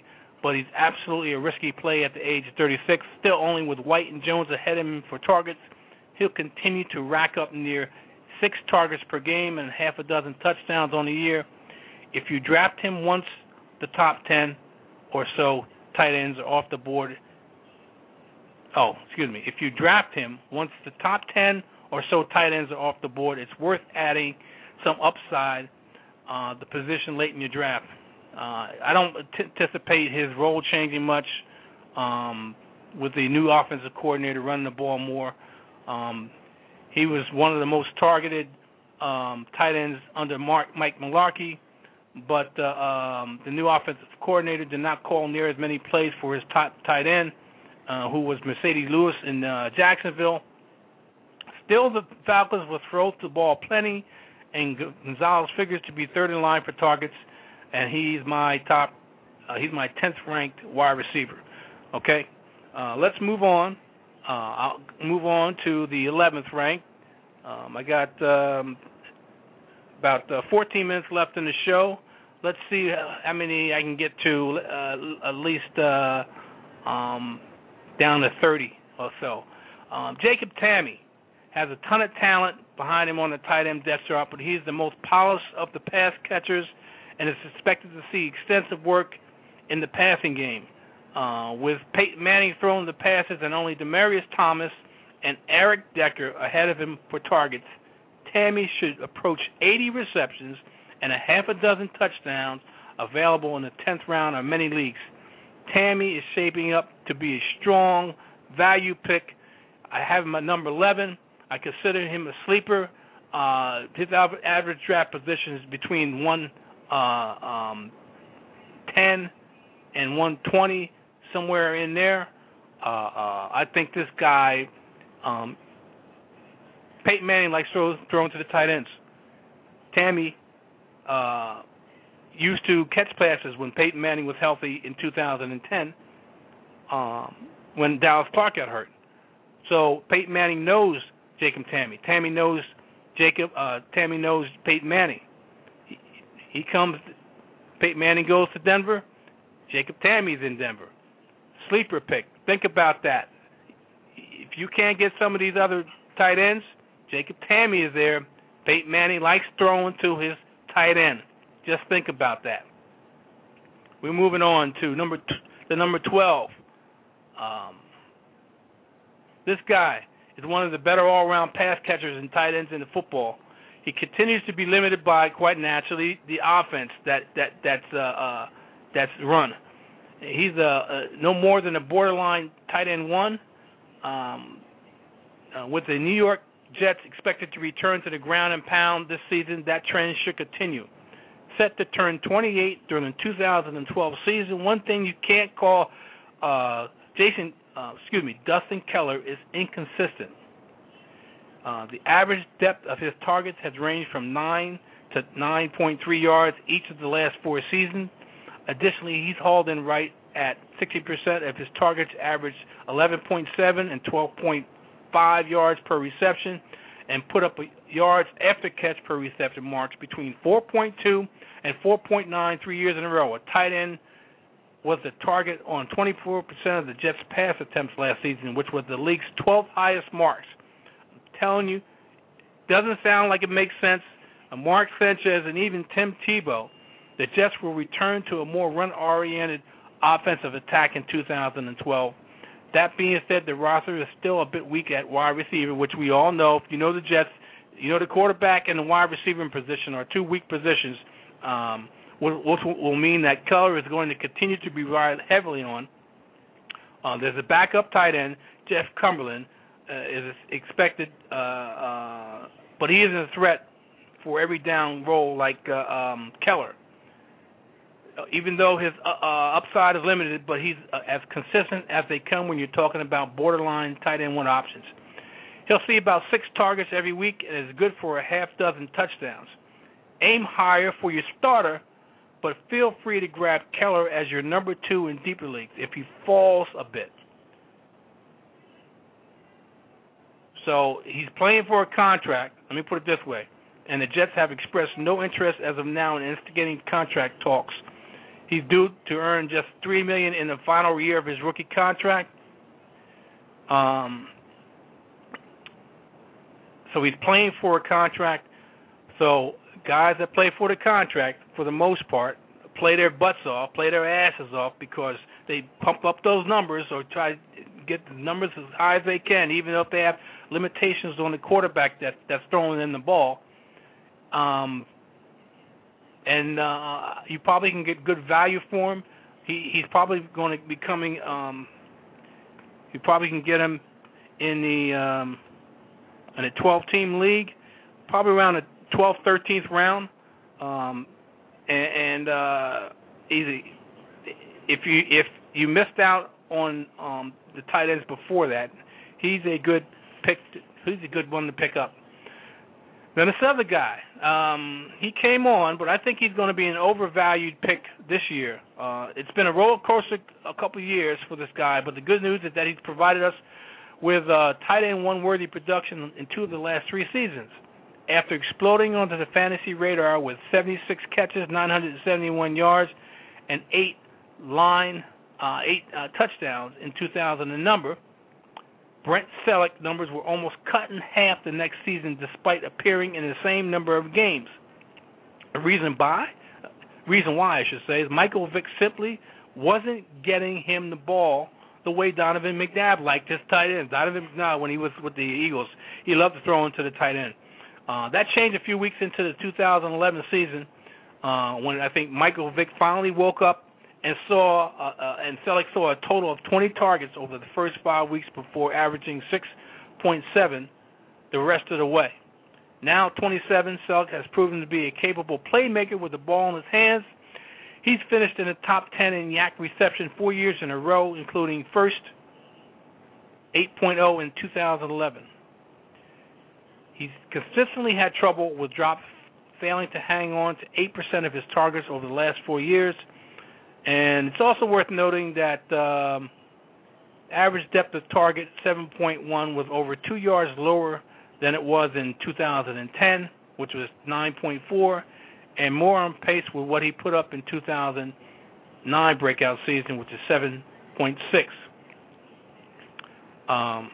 C: but he's absolutely a risky play at the age of thirty-six. Still only with White and Jones ahead of him for targets, he'll continue to rack up near six targets per game and half a dozen touchdowns on the year. If you draft him once the top ten or so tight ends are off the board, oh, excuse me, if you draft him once the top ten or so tight ends are off the board, it's worth adding some upside, uh, the position late in your draft. Uh, I don't t- anticipate his role changing much um, with the new offensive coordinator running the ball more. Um, he was one of the most targeted um, tight ends under Mark, Mike Mularkey, but uh, um, the new offensive coordinator did not call near as many plays for his top tight end, uh, who was Mercedes Lewis in uh, Jacksonville. Still, the Falcons will throw the ball plenty, and Gonzalez figures to be third in line for targets, and he's my top, uh, he's my tenth ranked wide receiver. Okay, uh, let's move on. Uh, I'll move on to the eleventh rank. Um, I got um, about uh, fourteen minutes left in the show. Let's see how many I can get to, uh, at least uh, um, down to thirty or so. Um, Jacob Tamme has a ton of talent behind him on the tight end depth chart, but he's the most polished of the pass catchers and is expected to see extensive work in the passing game. Uh, with Peyton Manning throwing the passes and only Demaryius Thomas and Eric Decker ahead of him for targets, Tamme should approach eighty receptions and a half a dozen touchdowns available in the tenth round of many leagues. Tamme is shaping up to be a strong value pick. I have him at number eleven. I consider him a sleeper. Uh, his average draft position is between one ten and one twenty, somewhere in there. Uh, uh, I think this guy, um, Peyton Manning likes throw, throwing to the tight ends. Tamme uh, used to catch passes when Peyton Manning was healthy in two thousand ten, um, when Dallas Clark got hurt. So Peyton Manning knows Jacob Tamme. Tamme knows Jacob. Uh, Tamme knows Peyton Manning. He, he comes. Peyton Manning goes to Denver. Jacob Tamme's in Denver. Sleeper pick. Think about that. If you can't get some of these other tight ends, Jacob Tamme is there. Peyton Manning likes throwing to his tight end. Just think about that. We're moving on to number t- the number twelve. Um, this guy is one of the better all-around pass catchers and tight ends in the football. He continues to be limited by, quite naturally, the offense that that that's uh, uh, that's run. He's uh, uh, no more than a borderline tight end one. Um, uh, with the New York Jets expected to return to the ground and pound this season, that trend should continue. Set to turn twenty-eight during the two thousand twelve season, one thing you can't call uh, Jason, uh, excuse me, Dustin Keller is inconsistent. Uh, the average depth of his targets has ranged from nine to nine point three yards each of the last four seasons. Additionally, he's hauled in right at sixty percent of his targets, average eleven point seven and twelve point five yards per reception, and put up yards after catch per reception marks between four point two and four point nine three years in a row. A tight end was the target on twenty-four percent of the Jets' pass attempts last season, which was the league's twelfth highest marks. I'm telling you, doesn't sound like it makes sense. Mark Sanchez and even Tim Tebow, the Jets will return to a more run-oriented offensive attack in two thousand twelve. That being said, the roster is still a bit weak at wide receiver, which we all know. If you know the Jets, you know the quarterback and the wide receiver position are two weak positions, um, which will mean that Keller is going to continue to be relied heavily on. Uh, there's a backup tight end, Jeff Cumberland, uh, is expected, uh, uh, but he isn't a threat for every down role like uh, um, Keller. Even though his uh, uh, upside is limited, but he's uh, as consistent as they come when you're talking about borderline tight end one options. He'll see about six targets every week and is good for a half dozen touchdowns. Aim higher for your starter, but feel free to grab Keller as your number two in deeper leagues if he falls a bit. So he's playing for a contract. Let me put it this way. And the Jets have expressed no interest as of now in instigating contract talks. He's due to earn just three million dollars in the final year of his rookie contract. Um, so he's playing for a contract. So guys that play for the contract, for the most part, play their butts off, play their asses off because they pump up those numbers or try to get the numbers as high as they can, even if they have limitations on the quarterback that, that's throwing in the ball. Um, and uh, you probably can get good value for him. He, he's probably going to be coming. Um, you probably can get him in the um, in a twelve-team league, probably around the twelfth, thirteenth round. Um, and and uh, easy. If you if you missed out on um, the tight ends before that, he's a good pick. To, he's a good one to pick up. Then this other guy, um, he came on, but I think he's going to be an overvalued pick this year. Uh, it's been a roller coaster a couple of years for this guy, but the good news is that he's provided us with uh, tight end one-worthy production in two of the last three seasons. After exploding onto the fantasy radar with seventy-six catches, nine hundred seventy-one yards, and eight line, uh, eight uh, touchdowns in two thousand and number, Brent Celek numbers were almost cut in half the next season despite appearing in the same number of games. The reason why, reason why I should say, is Michael Vick simply wasn't getting him the ball the way Donovan McNabb liked his tight end. Donovan McNabb, when he was with the Eagles, he loved to throw into the tight end. Uh, that changed a few weeks into the two thousand eleven season uh, when I think Michael Vick finally woke up and saw uh, uh, and Celek saw a total of twenty targets over the first five weeks before averaging six point seven the rest of the way. Now twenty-seven, Celek has proven to be a capable playmaker with the ball in his hands. He's finished in the top ten in yak reception four years in a row, including first eight point oh in two thousand eleven. He's consistently had trouble with drops, failing to hang on to eight percent of his targets over the last four years. And it's also worth noting that um, average depth of target, seven point one, was over two yards lower than it was in two thousand ten, which was nine point four, and more on pace with what he put up in two thousand nine breakout season, which is seven point six. Um,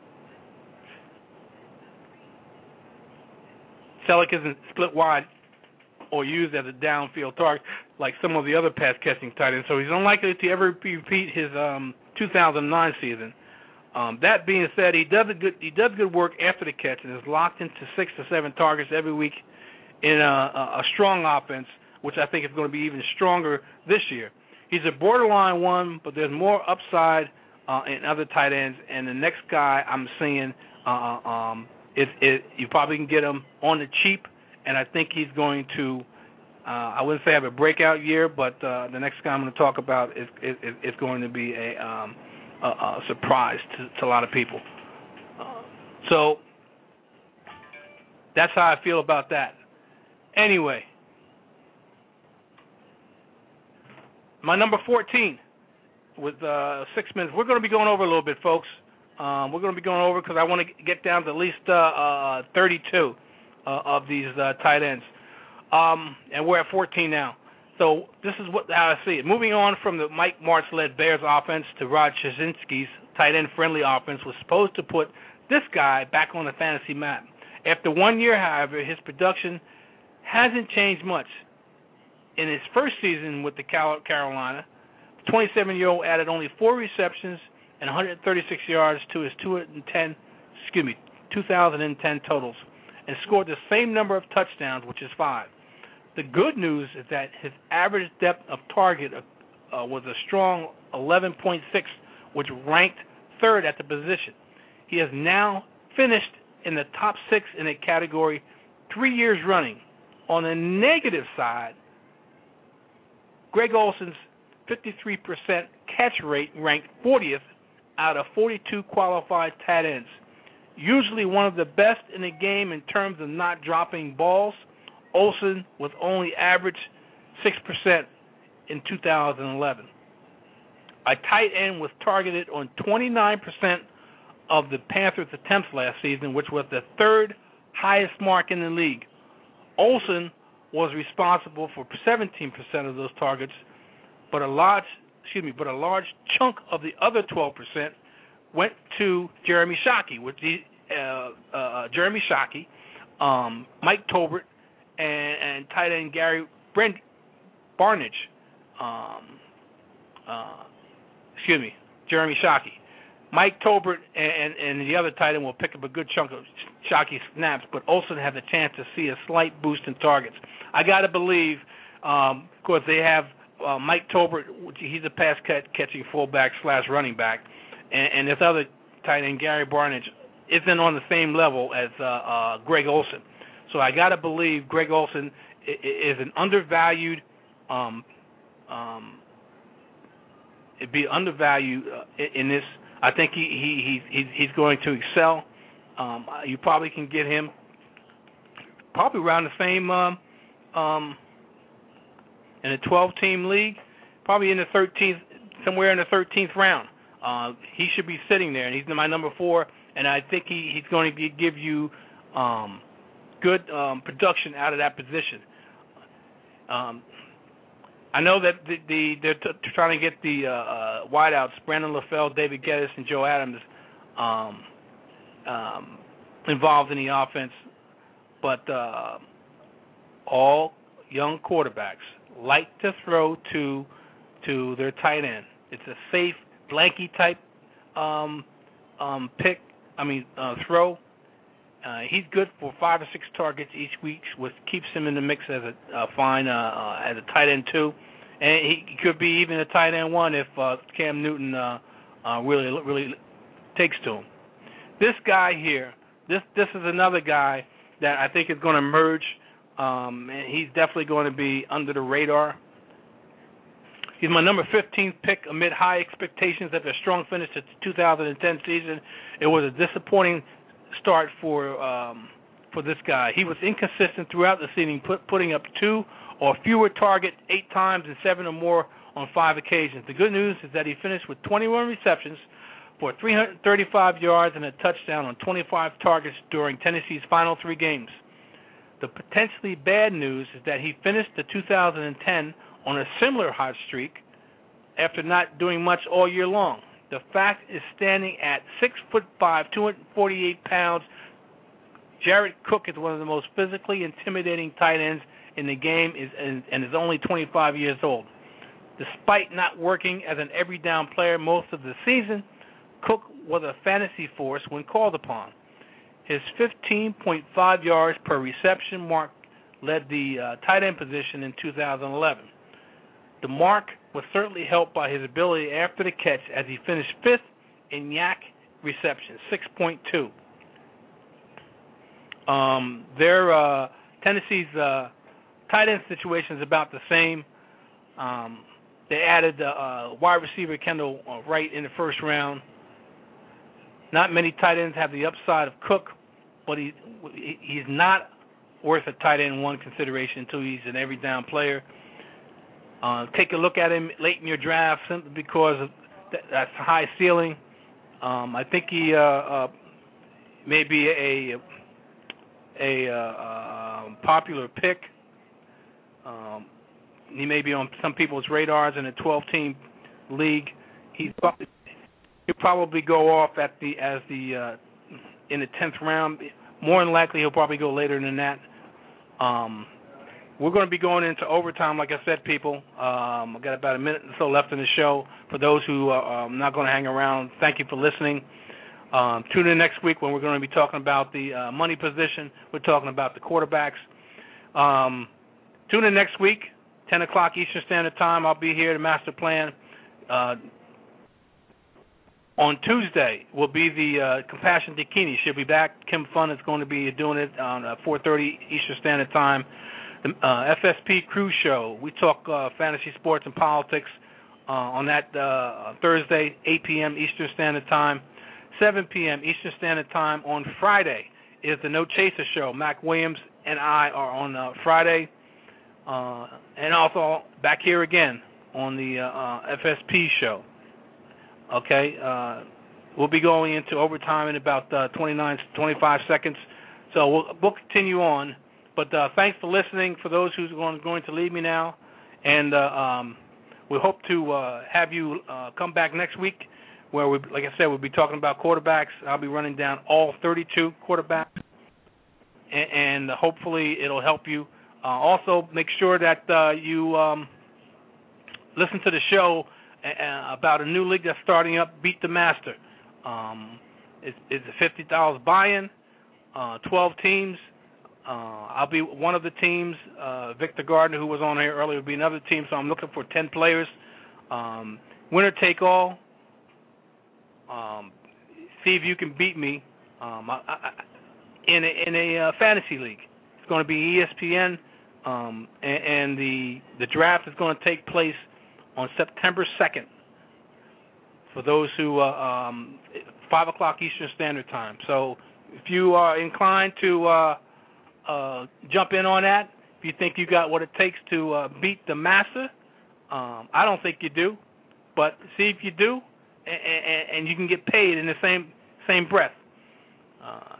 C: Celek isn't split wide or used as a downfield target like some of the other pass-catching tight ends, so he's unlikely to ever repeat his um, two thousand nine season. Um, that being said, he does a good he does good work after the catch and is locked into six to seven targets every week in a, a strong offense, which I think is going to be even stronger this year. He's a borderline one, but there's more upside uh, in other tight ends, and the next guy I'm seeing, uh, um, it, it, you probably can get him on the cheap, and I think he's going to, uh, I wouldn't say have a breakout year, but uh, the next guy I'm going to talk about is, is, is going to be a, um, a, a surprise to, to a lot of people. Uh, so that's how I feel about that. Anyway, my number fourteen with uh, six minutes. We're going to be going over a little bit, folks. Um, we're going to be going over because I want to get down to at least uh, uh, thirty-two uh, of these uh, tight ends. Um, and we're at fourteen now. So this is what how I see it. Moving on from the Mike Martz-led Bears offense to Rod Shazinski's tight end-friendly offense was supposed to put this guy back on the fantasy map. After one year, however, his production hasn't changed much. In his first season with the Carolina, the twenty-seven-year-old added only four receptions and one hundred thirty-six yards to his two thousand ten, excuse me, two thousand ten totals, and scored the same number of touchdowns, which is five. The good news is that his average depth of target uh, was a strong eleven point six, which ranked third at the position. He has now finished in the top six in a category three years running. On the negative side, Greg Olson's fifty-three percent catch rate ranked fortieth out of forty-two qualified tight ends. Usually one of the best in the game in terms of not dropping balls, Olson was only average six percent in two thousand eleven. A tight end was targeted on twenty-nine percent of the Panthers' attempts last season, which was the third highest mark in the league. Olson was responsible for seventeen percent of those targets, but a large, excuse me, but a large chunk of the other twelve percent went to Jeremy Shockey, with the uh, uh, Jeremy Shockey, um, Mike Tolbert, and, and tight end Gary Brent Barnidge. Um, uh, excuse me, Jeremy Shockey. Mike Tolbert and, and, and the other tight end will pick up a good chunk of Shockey snaps, but Olsen has a chance to see a slight boost in targets. I got to believe, um, of course, they have uh, Mike Tolbert. He's a pass catching fullback slash running back, and, and this other tight end, Gary Barnidge, isn't on the same level as uh, uh, Greg Olsen. So I got to believe Greg Olsen is an undervalued, um, um, it'd be undervalued uh, in this. I think he, he, he he's going to excel. Um, you probably can get him probably around the same um, um, in a twelve-team league, probably in the thirteenth, somewhere in the thirteenth round. Uh, he should be sitting there, and he's my number four. And I think he, he's going to give you um, good um, production out of that position. Um, I know that the, the they're t- trying to get the uh, uh, wideouts, Brandon LaFell, David Geddes, and Joe Adams, um, um, involved in the offense, but uh, all young quarterbacks like to throw to to their tight end. It's a safe, blanky type um, um, pick. I mean, uh, throw. Uh, he's good for five or six targets each week, which keeps him in the mix as a uh, fine uh, uh, as a tight end too, and he could be even a tight end one if uh, Cam Newton uh, uh, really really takes to him. This guy here, this this is another guy that I think is going to emerge, um, and he's definitely going to be under the radar. He's my number fifteenth pick amid high expectations after a strong finish to the two thousand ten season. It was a disappointing start for um, for this guy. He was inconsistent throughout the season, put, putting up two or fewer targets eight times and seven or more on five occasions. The good news is that he finished with twenty-one receptions for three hundred thirty-five yards and a touchdown on twenty-five targets during Tennessee's final three games. The potentially bad news is that he finished the two thousand ten on a similar hot streak after not doing much all year long. The fact is, standing at six foot five, two hundred forty-eight pounds, Jared Cook is one of the most physically intimidating tight ends in the game, is and, and is only twenty-five years old. Despite not working as an every down player most of the season, Cook was a fantasy force when called upon. His fifteen point five yards per reception mark led the uh, tight end position in two thousand eleven. The mark was certainly helped by his ability after the catch, as he finished fifth in Y A C receptions, six point two. Um, their uh, Tennessee's uh, tight end situation is about the same. Um, they added the uh, wide receiver Kendall Wright in the first round. Not many tight ends have the upside of Cook, but he he's not worth a tight end one consideration until he's an every down player. Uh, take a look at him late in your draft simply because of that, that's a high ceiling. Um, I think he uh, uh, may be a a uh, uh, popular pick. Um, he may be on some people's radars in a twelve-team league. He's probably, he'll probably go off at the as the uh, in the tenth round. More than likely, he'll probably go later than that. Um, We're going to be going into overtime, like I said, people. Um, I've got about a minute or so left in the show. For those who are um, not going to hang around, thank you for listening. Um, tune in next week when we're going to be talking about the uh, money position. We're talking about the quarterbacks. Um, tune in next week, ten o'clock Eastern Standard Time. I'll be here to Master Plan. Uh, on Tuesday will be the uh, Compassion Dakini. She'll be back. Kim Fun is going to be doing it on uh, four thirty Eastern Standard Time. The uh, F S P Crew Show. We talk uh, fantasy sports and politics uh, on that uh, Thursday, eight p.m. Eastern Standard Time. seven p.m. Eastern Standard Time on Friday is the No Chaser Show. Mac Williams and I are on uh, Friday. Uh, and also back here again on the uh, uh, F S P Show. Okay? Uh, we'll be going into overtime in about uh, twenty-nine, twenty-five seconds. So we'll, we'll continue on. But uh, thanks for listening. For those who are going to leave me now, and uh, um, we hope to uh, have you uh, come back next week, where we, like I said, we'll be talking about quarterbacks. I'll be running down all thirty-two quarterbacks, and, and hopefully it'll help you. Uh, also, make sure that uh, you um, listen to the show uh, about a new league that's starting up, Beat the Master. Um, it's, it's a fifty dollars buy-in, uh, twelve teams. Uh, I'll be one of the teams. Uh, Victor Gardner, who was on here earlier, will be another team, so I'm looking for ten players. Um, winner take all. Um, see if you can beat me um, I, I, in a, in a uh, fantasy league. It's going to be E S P N, um, and, and the the draft is going to take place on September second for those who uh, um, five o'clock Eastern Standard Time. So if you are inclined to uh, uh, jump in on that, if you think you got what it takes to uh, beat the master, um, I don't think you do, but see if you do, and, and, and you can get paid in the same same breath. Uh,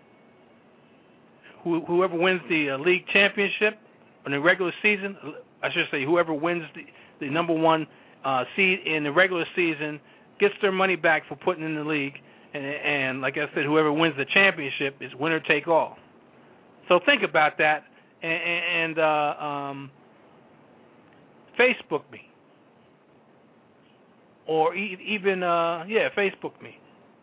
C: who, whoever wins the uh, league championship in the regular season, I should say, whoever wins the, the number one uh, seed in the regular season gets their money back for putting in the league, and, and like I said, whoever wins the championship is winner take all. So think about that, and, and uh, um, Facebook me, or e- even uh, yeah, Facebook me,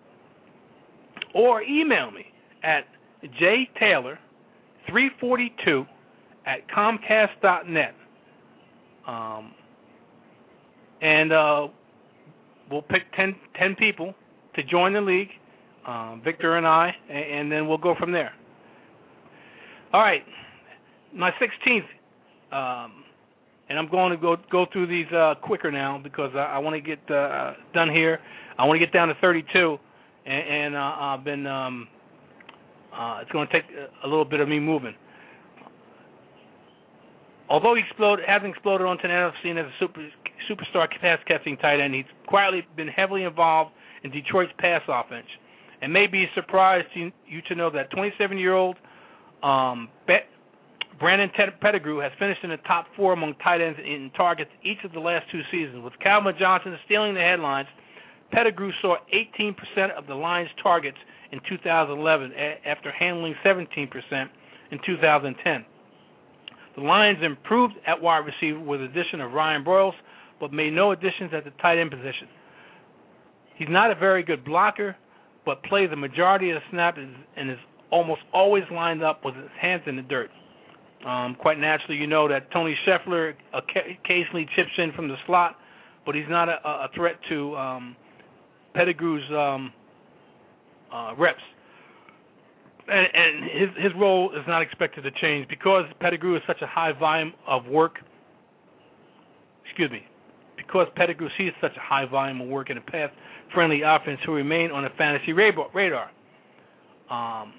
C: or email me at jtaylor three forty-two at comcast dot net, um, and uh, we'll pick ten, ten people to join the league, um, Victor and I, and, and then we'll go from there. All right, my sixteenth, um, and I'm going to go go through these uh, quicker now because I, I want to get uh, done here. I want to get down to thirty-two, and, and uh, I've been. Um, uh, it's going to take a little bit of me moving. Although he exploded, hasn't exploded onto the N F L scene as a super, superstar pass-catching tight end, he's quietly been heavily involved in Detroit's pass offense. And may be a surprise to you to know that twenty-seven-year-old um, Brandon Pettigrew has finished in the top four among tight ends in targets each of the last two seasons. With Calvin Johnson stealing the headlines, Pettigrew saw eighteen percent of the Lions' targets in two thousand eleven after handling seventeen percent in two thousand ten. The Lions improved at wide receiver with the addition of Ryan Broyles, but made no additions at the tight end position. He's not a very good blocker, but plays the majority of the snaps and is almost always lined up with his hands in the dirt. Um, quite naturally, you know that Tony Scheffler occasionally chips in from the slot, but he's not a, a threat to um, Pettigrew's um, uh, reps. And, and his his role is not expected to change because Pettigrew is such a high volume of work. Excuse me. Because Pettigrew sees such a high volume of work in a pass-friendly offense, who remain on the fantasy radar. Um,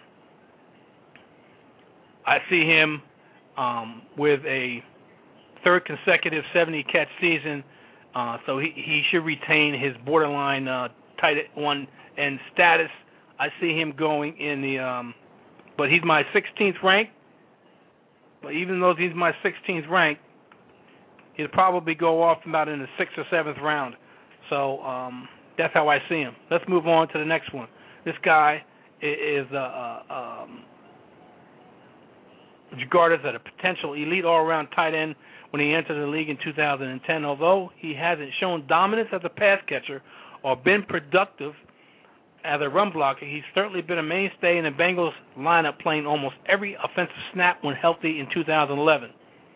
C: I see him um, with a third consecutive seventy-catch season, uh, so he, he should retain his borderline uh, tight one end status. I see him going in the, um, but he's my sixteenth rank. But even though he's my sixteenth rank, he'll probably go off about in the sixth or seventh round. So um, that's how I see him. Let's move on to the next one. This guy is uh, uh, um, regarded as a potential elite all-around tight end when he entered the league in two thousand ten. Although he hasn't shown dominance as a pass catcher or been productive as a run blocker, he's certainly been a mainstay in the Bengals lineup, playing almost every offensive snap when healthy in two thousand eleven.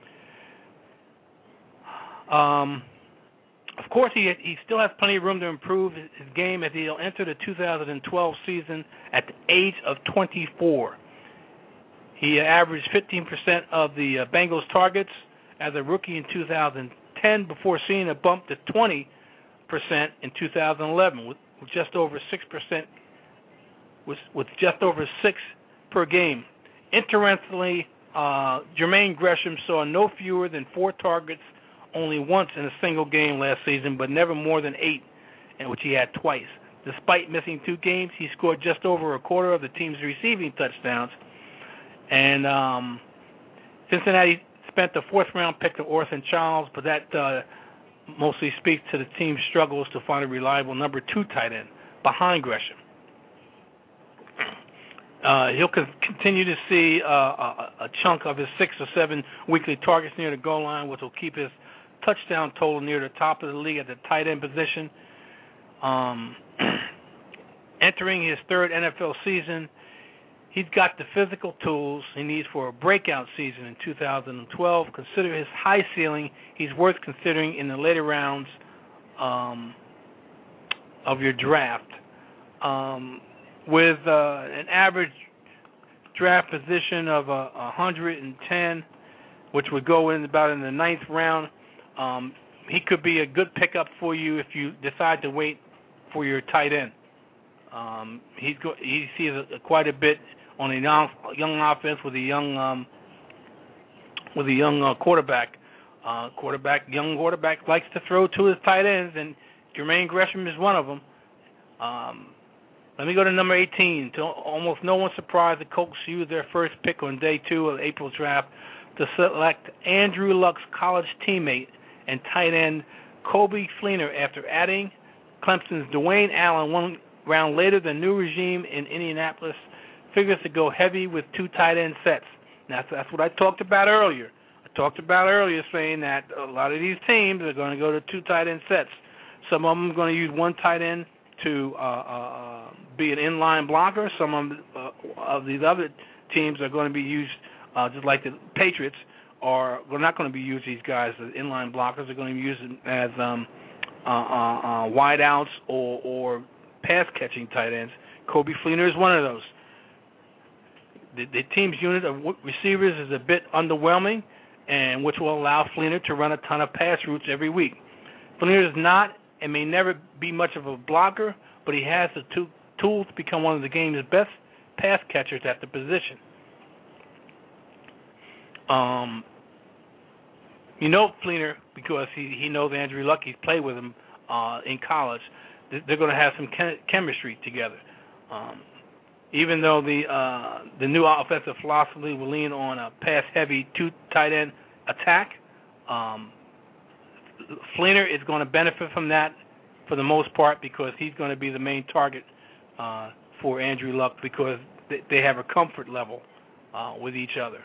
C: Um, of course, he he still has plenty of room to improve his game as he'll enter the two thousand twelve season at the age of twenty-four. He averaged fifteen percent of the uh, Bengals targets as a rookie in two thousand ten before seeing a bump to twenty percent in two thousand eleven with, with just over six percent with, with just over six per game. Interestingly, uh, Jermaine Gresham saw no fewer than four targets only once in a single game last season, but never more than eight, in which he had twice. Despite missing two games, he scored just over a quarter of the team's receiving touchdowns. And um, Cincinnati spent the fourth round pick to Orson Charles, but that uh, mostly speaks to the team's struggles to find a reliable number two tight end behind Gresham. Uh, he'll con- continue to see uh, a, a chunk of his six or seven weekly targets near the goal line, which will keep his touchdown total near the top of the league at the tight end position. Um, entering his third N F L season, he's got the physical tools he needs for a breakout season in two thousand twelve. Consider his high ceiling. He's worth considering in the later rounds um, of your draft. Um, with uh, an average draft position of uh, one hundred ten, which would go in about in the ninth round, um, he could be a good pickup for you if you decide to wait for your tight end. Um, he's go- he sees a, quite a bit on a young, young offense with a young um, with a young uh, quarterback. Uh, quarterback, young quarterback likes to throw to his tight ends, and Jermaine Gresham is one of them. Um, let me go to number eighteen. To almost no one's surprise, the Colts used their first pick on day two of April's draft to select Andrew Luck's college teammate and tight end Coby Fleener after adding Clemson's Dwayne Allen one round later. The new regime in Indianapolis figures to go heavy with two tight end sets. Now, that's, that's what I talked about earlier. I talked about earlier saying that a lot of these teams are going to go to two tight end sets. Some of them are going to use one tight end to uh, uh, be an inline blocker. Some of, uh, of these other teams are going to be used, uh, just like the Patriots, are we're not going to be using these guys as inline blockers. They're going to be used as um, uh, uh, uh, wideouts or, or pass-catching tight ends. Coby Fleener is one of those. The, the team's unit of receivers is a bit underwhelming, and which will allow Fleener to run a ton of pass routes every week. Fleener is not and may never be much of a blocker, but he has the two tools to become one of the game's best pass catchers at the position. Um, you know Fleener because he, he knows Andrew Luck. He's played with him uh, in college. They're going to have some chem- chemistry together. Um, even though the uh, the new offensive philosophy will lean on a pass-heavy two tight end attack, um, Fleener is going to benefit from that for the most part because he's going to be the main target uh, for Andrew Luck because they, they have a comfort level uh, with each other.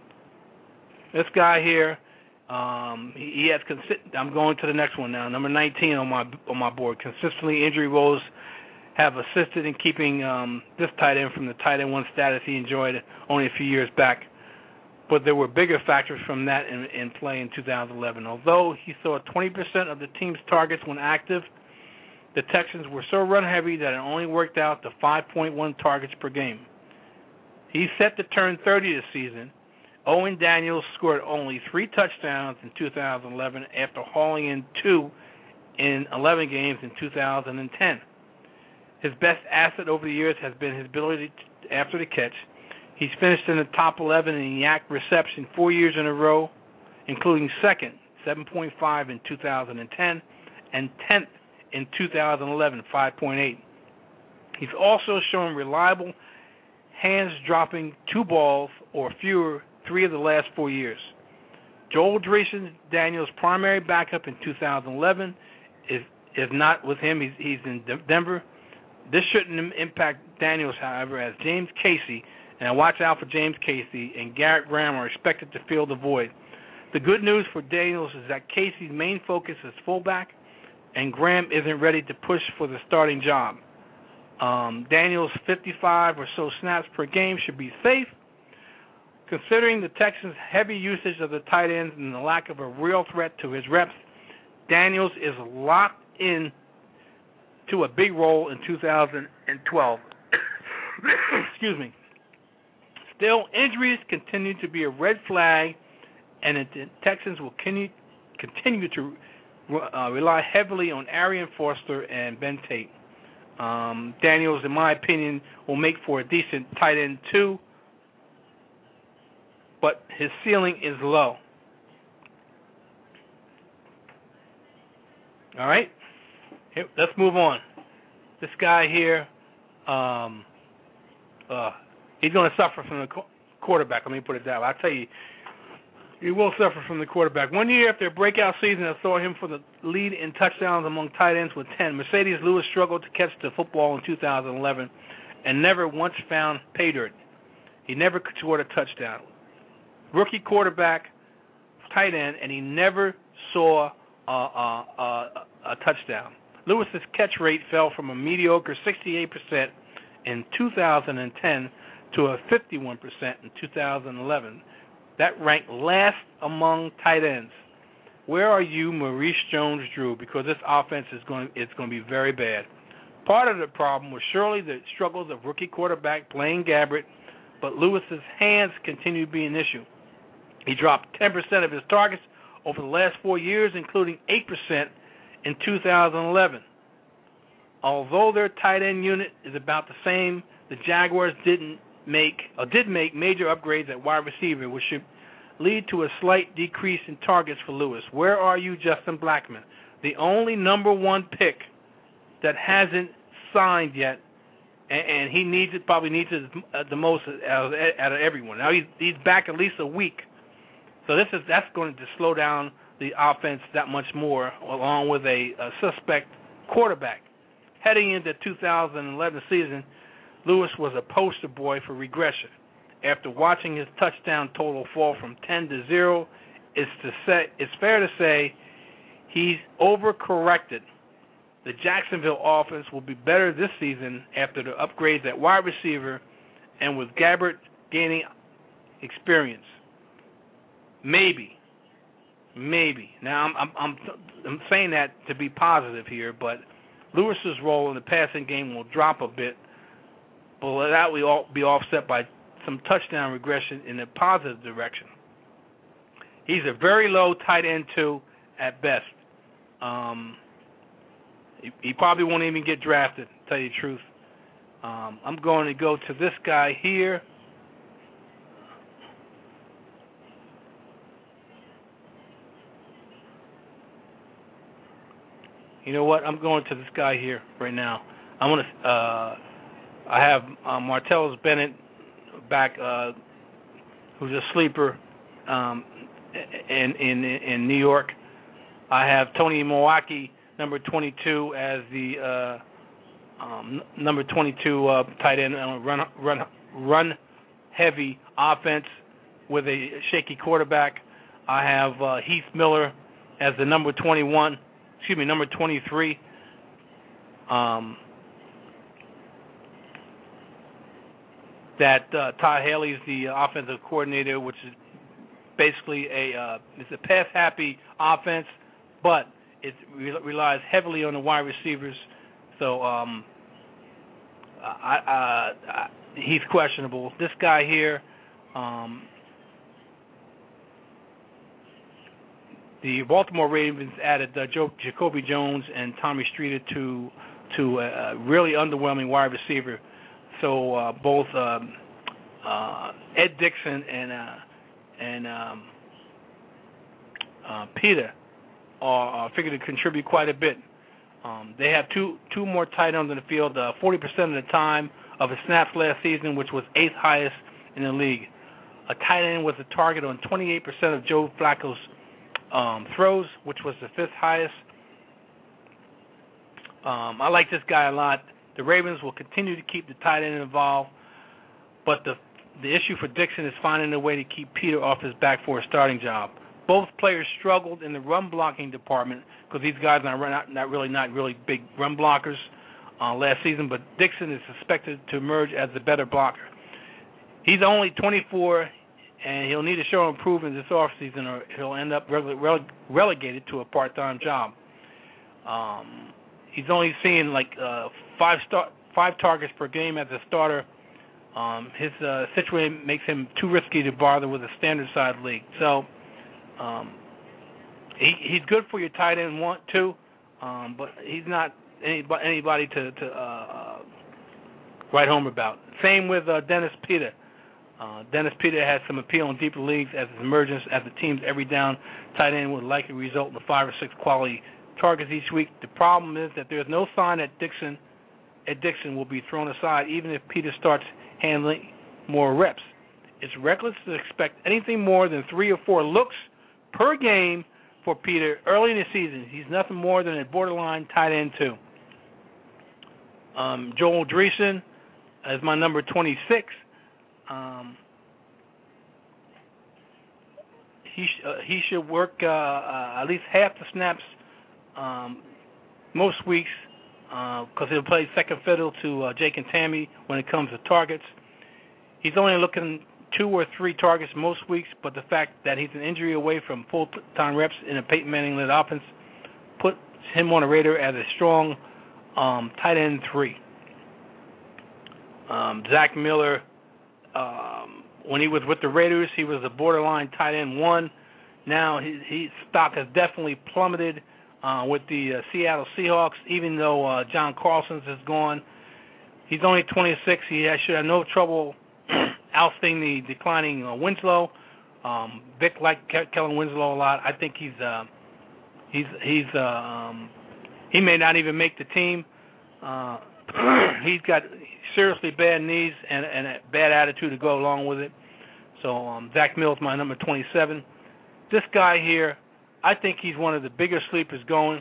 C: This guy here, um, he, he has. Consi- I'm going to the next one now. Number nineteen on my on my board. Consistently, injury woes have assisted in keeping um, this tight end from the tight end one status he enjoyed only a few years back. But there were bigger factors from that in, in play in two thousand eleven. Although he saw twenty percent of the team's targets when active, the Texans were so run-heavy that it only worked out to five point one targets per game. He's set to turn thirty this season. Owen Daniels scored only three touchdowns in two thousand eleven after hauling in two in eleven games in two thousand ten. His best asset over the years has been his ability to, after the catch. He's finished in the top eleven in Y A C reception four years in a row, including second, seven point five in two thousand ten, and tenth in two thousand eleven, five point eight. He's also shown reliable hands dropping two balls or fewer three of the last four years. Joel Dreesen, Daniels' primary backup in two thousand eleven, is is not with him. He's, he's in Denver. This shouldn't impact Daniels, however, as James Casey, and watch out for James Casey, and Garrett Graham are expected to fill the void. The good news for Daniels is that Casey's main focus is fullback, and Graham isn't ready to push for the starting job. Um, Daniels' fifty-five or so snaps per game should be safe. Considering the Texans' heavy usage of the tight ends and the lack of a real threat to his reps, Daniels is locked in to a big role in two thousand twelve. Excuse me. Still, injuries continue to be a red flag, and the Texans will continue to uh, rely heavily on Arian Foster and Ben Tate. Um, Daniels, in my opinion, will make for a decent tight end too, but his ceiling is low. All right, here, let's move on. This guy here, um, uh, he's going to suffer from the quarterback. Let me put it that way. I tell you, He will suffer from the quarterback. One year after a breakout season that saw him for the lead in touchdowns among tight ends with ten, Mercedes Lewis struggled to catch the football in two thousand eleven and never once found pay dirt. He never scored a touchdown. Rookie quarterback, tight end, and he never saw a, a, a, a touchdown. Lewis's catch rate fell from a mediocre sixty-eight percent in two thousand ten to a fifty-one percent in two thousand eleven. That ranked last among tight ends. Where are you, Maurice Jones-Drew? Because this offense is going it's going to be very bad. Part of the problem was surely the struggles of rookie quarterback Blaine Gabbert, but Lewis's hands continue to be an issue. He dropped ten percent of his targets over the last four years, including eight percent in two thousand eleven. Although their tight end unit is about the same, the Jaguars didn't make or did make major upgrades at wide receiver, which should lead to a slight decrease in targets for Lewis. Where are you, Justin Blackman? The only number one pick that hasn't signed yet, and, and he needs it, probably needs it the most out of, out of everyone. Now he's, he's back at least a week, so this is that's going to slow down the offense that much more, along with a, a suspect quarterback. Heading into two thousand eleven season, Lewis was a poster boy for regression. After watching his touchdown total fall from ten to zero, it's to say it's fair to say he's overcorrected. The Jacksonville offense will be better this season after the upgrades at wide receiver and with Gabbert gaining experience. Maybe, maybe. Now I'm I'm I'm, I'm saying that to be positive here, but Lewis's role in the passing game will drop a bit. But that will be offset by some touchdown regression in a positive direction. He's a very low tight end, too, at best. Um, he, he probably won't even get drafted, to tell you the truth. Um, I'm going to go to this guy here. You know what? I'm going to this guy here right now. I'm going to... Uh, I have uh, Martellus Bennett back, uh, who's a sleeper um, in, in in New York. I have Tony Milwaukee, number twenty-two, as the uh, um, number twenty-two uh, tight end, uh, run run run heavy offense with a shaky quarterback. I have uh, Heath Miller as the number twenty-one. Excuse me, number twenty-three. Um, that uh, Todd Haley's the uh, offensive coordinator, which is basically a uh, it's a pass-happy offense, but it re- relies heavily on the wide receivers. So um, I, I, I, he's questionable. This guy here, um, the Baltimore Ravens added uh, Joe, Jacoby Jones and Tommy Streeter to to a really underwhelming wide receiver. So uh, both um, uh, Ed Dickson and uh, and um, uh, Peter are, are figured to contribute quite a bit. Um, they have two two more tight ends in the field, uh, forty percent of the time of his snaps last season, which was eighth highest in the league. A tight end was a target on twenty-eight percent of Joe Flacco's um, throws, which was the fifth highest. Um, I like this guy a lot. The Ravens will continue to keep the tight end involved, but the the issue for Dixon is finding a way to keep Peter off his back for a starting job. Both players struggled in the run blocking department because these guys are not, not really not really big run blockers uh, last season, but Dixon is suspected to emerge as the better blocker. He's only twenty-four, and he'll need to show improvement this offseason or he'll end up rele- rele- relegated to a part-time job. Um, he's only seeing like uh, five star, five targets per game as a starter. Um, his uh, situation makes him too risky to bother with a standard side league. So um, he, he's good for your tight end one too, um, but he's not anybody, anybody to, to uh, write home about. Same with uh, Dennis Peter. Uh, Dennis Peter has some appeal in deeper leagues as his emergence as the team's every down tight end would likely result in five or six quality targets each week. The problem is that there's no sign that Dixon at Dixon will be thrown aside even if Peter starts handling more reps. it's reckless to expect anything more than three or four looks per game for Peter early in the season. He's nothing more than a borderline tight end two. Um, Joel Dreesen is my number twenty-six. Um, he sh- uh, he should work uh, uh, at least half the snaps um, most weeks because uh, he'll play second fiddle to uh, Jake and Tammy when it comes to targets. He's only looking two or three targets most weeks, but the fact that he's an injury away from full-time reps in a Peyton Manning-led offense puts him on the radar as a strong um, tight end three. Um, Zach Miller, um, when he was with the Raiders, he was a borderline tight end one. Now his, his stock has definitely plummeted uh, with the uh, Seattle Seahawks, even though uh, John Carlson's is gone. He's only twenty-six. He has, should have no trouble ousting the declining uh, Winslow. Um, Vic liked Ke- Kellen Winslow a lot. I think he's uh, he's he's uh, um, he may not even make the team. Uh, he's got seriously bad knees and, and a bad attitude to go along with it. So um, Zach Mills, my number twenty-seven. This guy here, I think he's one of the bigger sleepers going.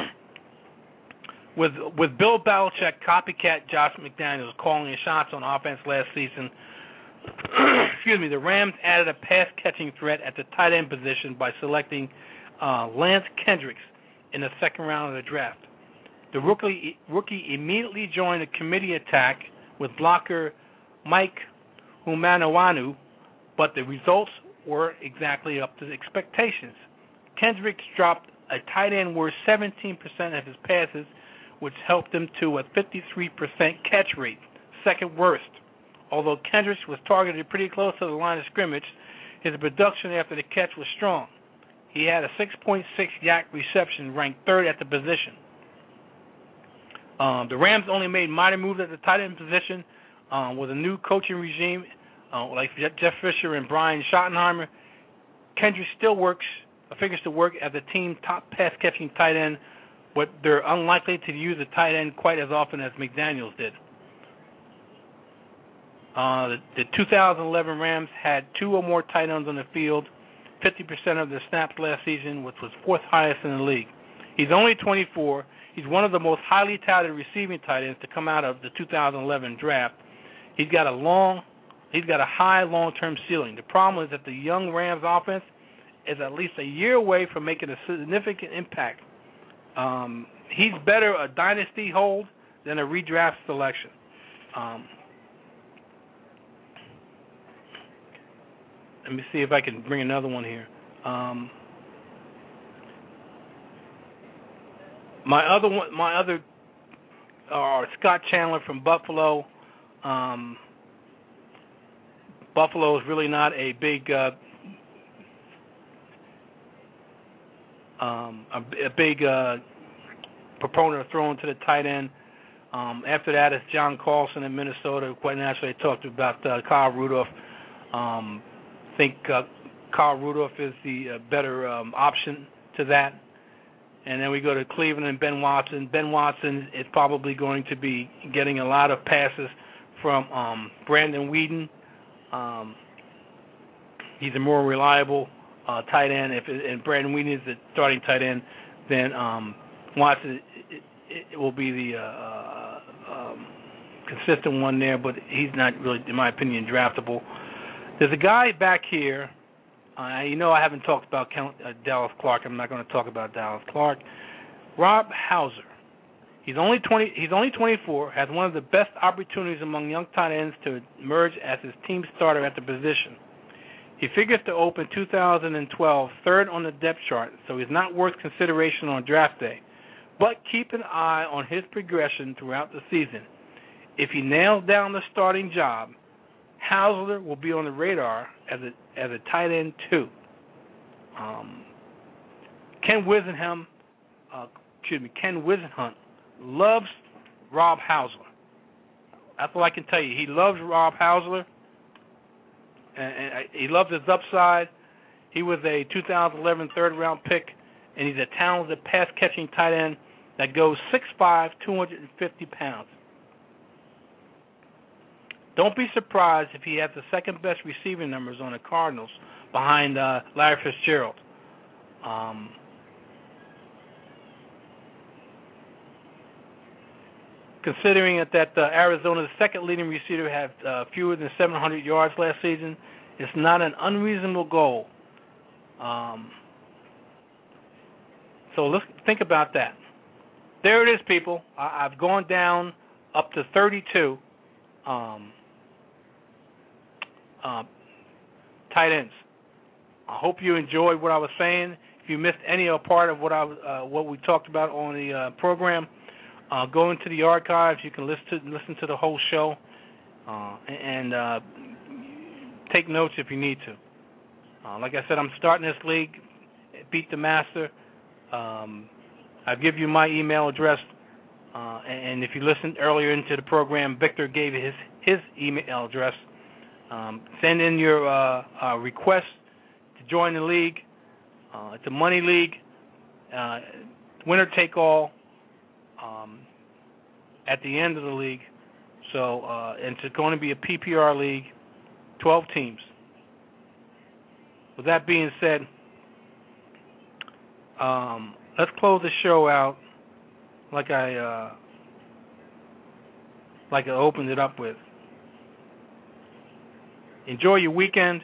C: with with Bill Belichick, copycat Josh McDaniels calling his shots on offense last season. Excuse me, the Rams added a pass-catching threat at the tight end position by selecting uh, Lance Kendricks in the second round of the draft. The rookie, rookie immediately joined a committee attack with blocker Mike Humanawanu, but the results were exactly up to expectations. Kendricks dropped a tight end worth seventeen percent of his passes, which helped him to a fifty-three percent catch rate, second worst. Although Kendricks was targeted pretty close to the line of scrimmage, his production after the catch was strong. He had a six point six yak reception, ranked third at the position. Um, the Rams only made minor moves at the tight end position um, with a new coaching regime, uh, like Jeff Fisher and Brian Schottenheimer. Kendricks still works, figures to work as a team top pass-catching tight end, but they're unlikely to use a tight end quite as often as McDaniels did. Uh, the, the two thousand eleven Rams had two or more tight ends on the field, fifty percent of their snaps last season, which was fourth highest in the league. He's only twenty-four. He's one of the most highly touted receiving tight ends to come out of the two thousand eleven draft. He's got a long, he's got a high long-term ceiling. The problem is that the young Rams offense is at least a year away from making a significant impact. Um, he's better a dynasty hold than a redraft selection. Um, let me see if I can bring another one here. Um, My other one, my other, uh, Scott Chandler from Buffalo. Um, Buffalo is really not a big, uh, um, a, a big uh, proponent of throwing to the tight end. Um, after that, it's John Carlson in Minnesota. Quite naturally, I talked about uh, Kyle Rudolph. Um, I think uh, Kyle Rudolph is the uh, better um, option to that. And then we go to Cleveland and Ben Watson. Ben Watson is probably going to be getting a lot of passes from um, Brandon Weeden. Um, he's a more reliable uh, tight end. If it, and Brandon Weeden is the starting tight end, then um, Watson it, it, it will be the uh, um, consistent one there. But he's not really, in my opinion, draftable. There's a guy back here. Uh, you know I haven't talked about Count, uh, Dallas Clark. I'm not going to talk about Dallas Clark. Rob Hauser. He's only twenty. He's only twenty-four. Has one of the best opportunities among young tight ends to emerge as his team starter at the position. He figures to open two thousand twelve third on the depth chart, so he's not worth consideration on draft day. But keep an eye on his progression throughout the season. If he nails down the starting job, Hauser will be on the radar as a as a tight end too. Um, Ken Wisenham, uh, excuse me, Ken Wisenhunt loves Rob Hauser. That's all I can tell you. He loves Rob Hauser, and, and he loves his upside. He was a two thousand eleven third round pick, and he's a talented pass catching tight end that goes six five, two hundred fifty pounds. Don't be surprised if he has the second best receiving numbers on the Cardinals behind uh, Larry Fitzgerald. Um, considering that, that uh, Arizona's second leading receiver had uh, fewer than seven hundred yards last season, it's not an unreasonable goal. Um, so let's think about that. There it is, people. I, I've gone down up to thirty-two um, uh, tight ends. I hope you enjoyed what I was saying. If you missed any part of what I uh, what we talked about on the uh, program, uh, go into the archives. You can listen to, listen to the whole show uh, and uh, take notes if you need to. Uh, like I said, I'm starting this league, Beat the Master. Um, I'll give you my email address, uh, and if you listened earlier into the program, Victor gave his his email address. Um, send in your uh, uh, request to join the league. Uh, it's a money league, uh, winner take all. Um, at the end of the league, so uh, and it's going to be a P P R league, twelve teams. With that being said, um, let's close the show out like I uh, like I opened it up with. Enjoy your weekend.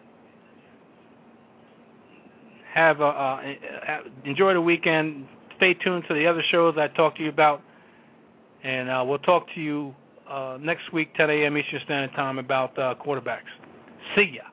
C: Have a, uh, enjoy the weekend. Stay tuned to the other shows I talked to you about, and uh, we'll talk to you uh, next week, ten a.m. Eastern Standard Time, about uh, quarterbacks. See ya.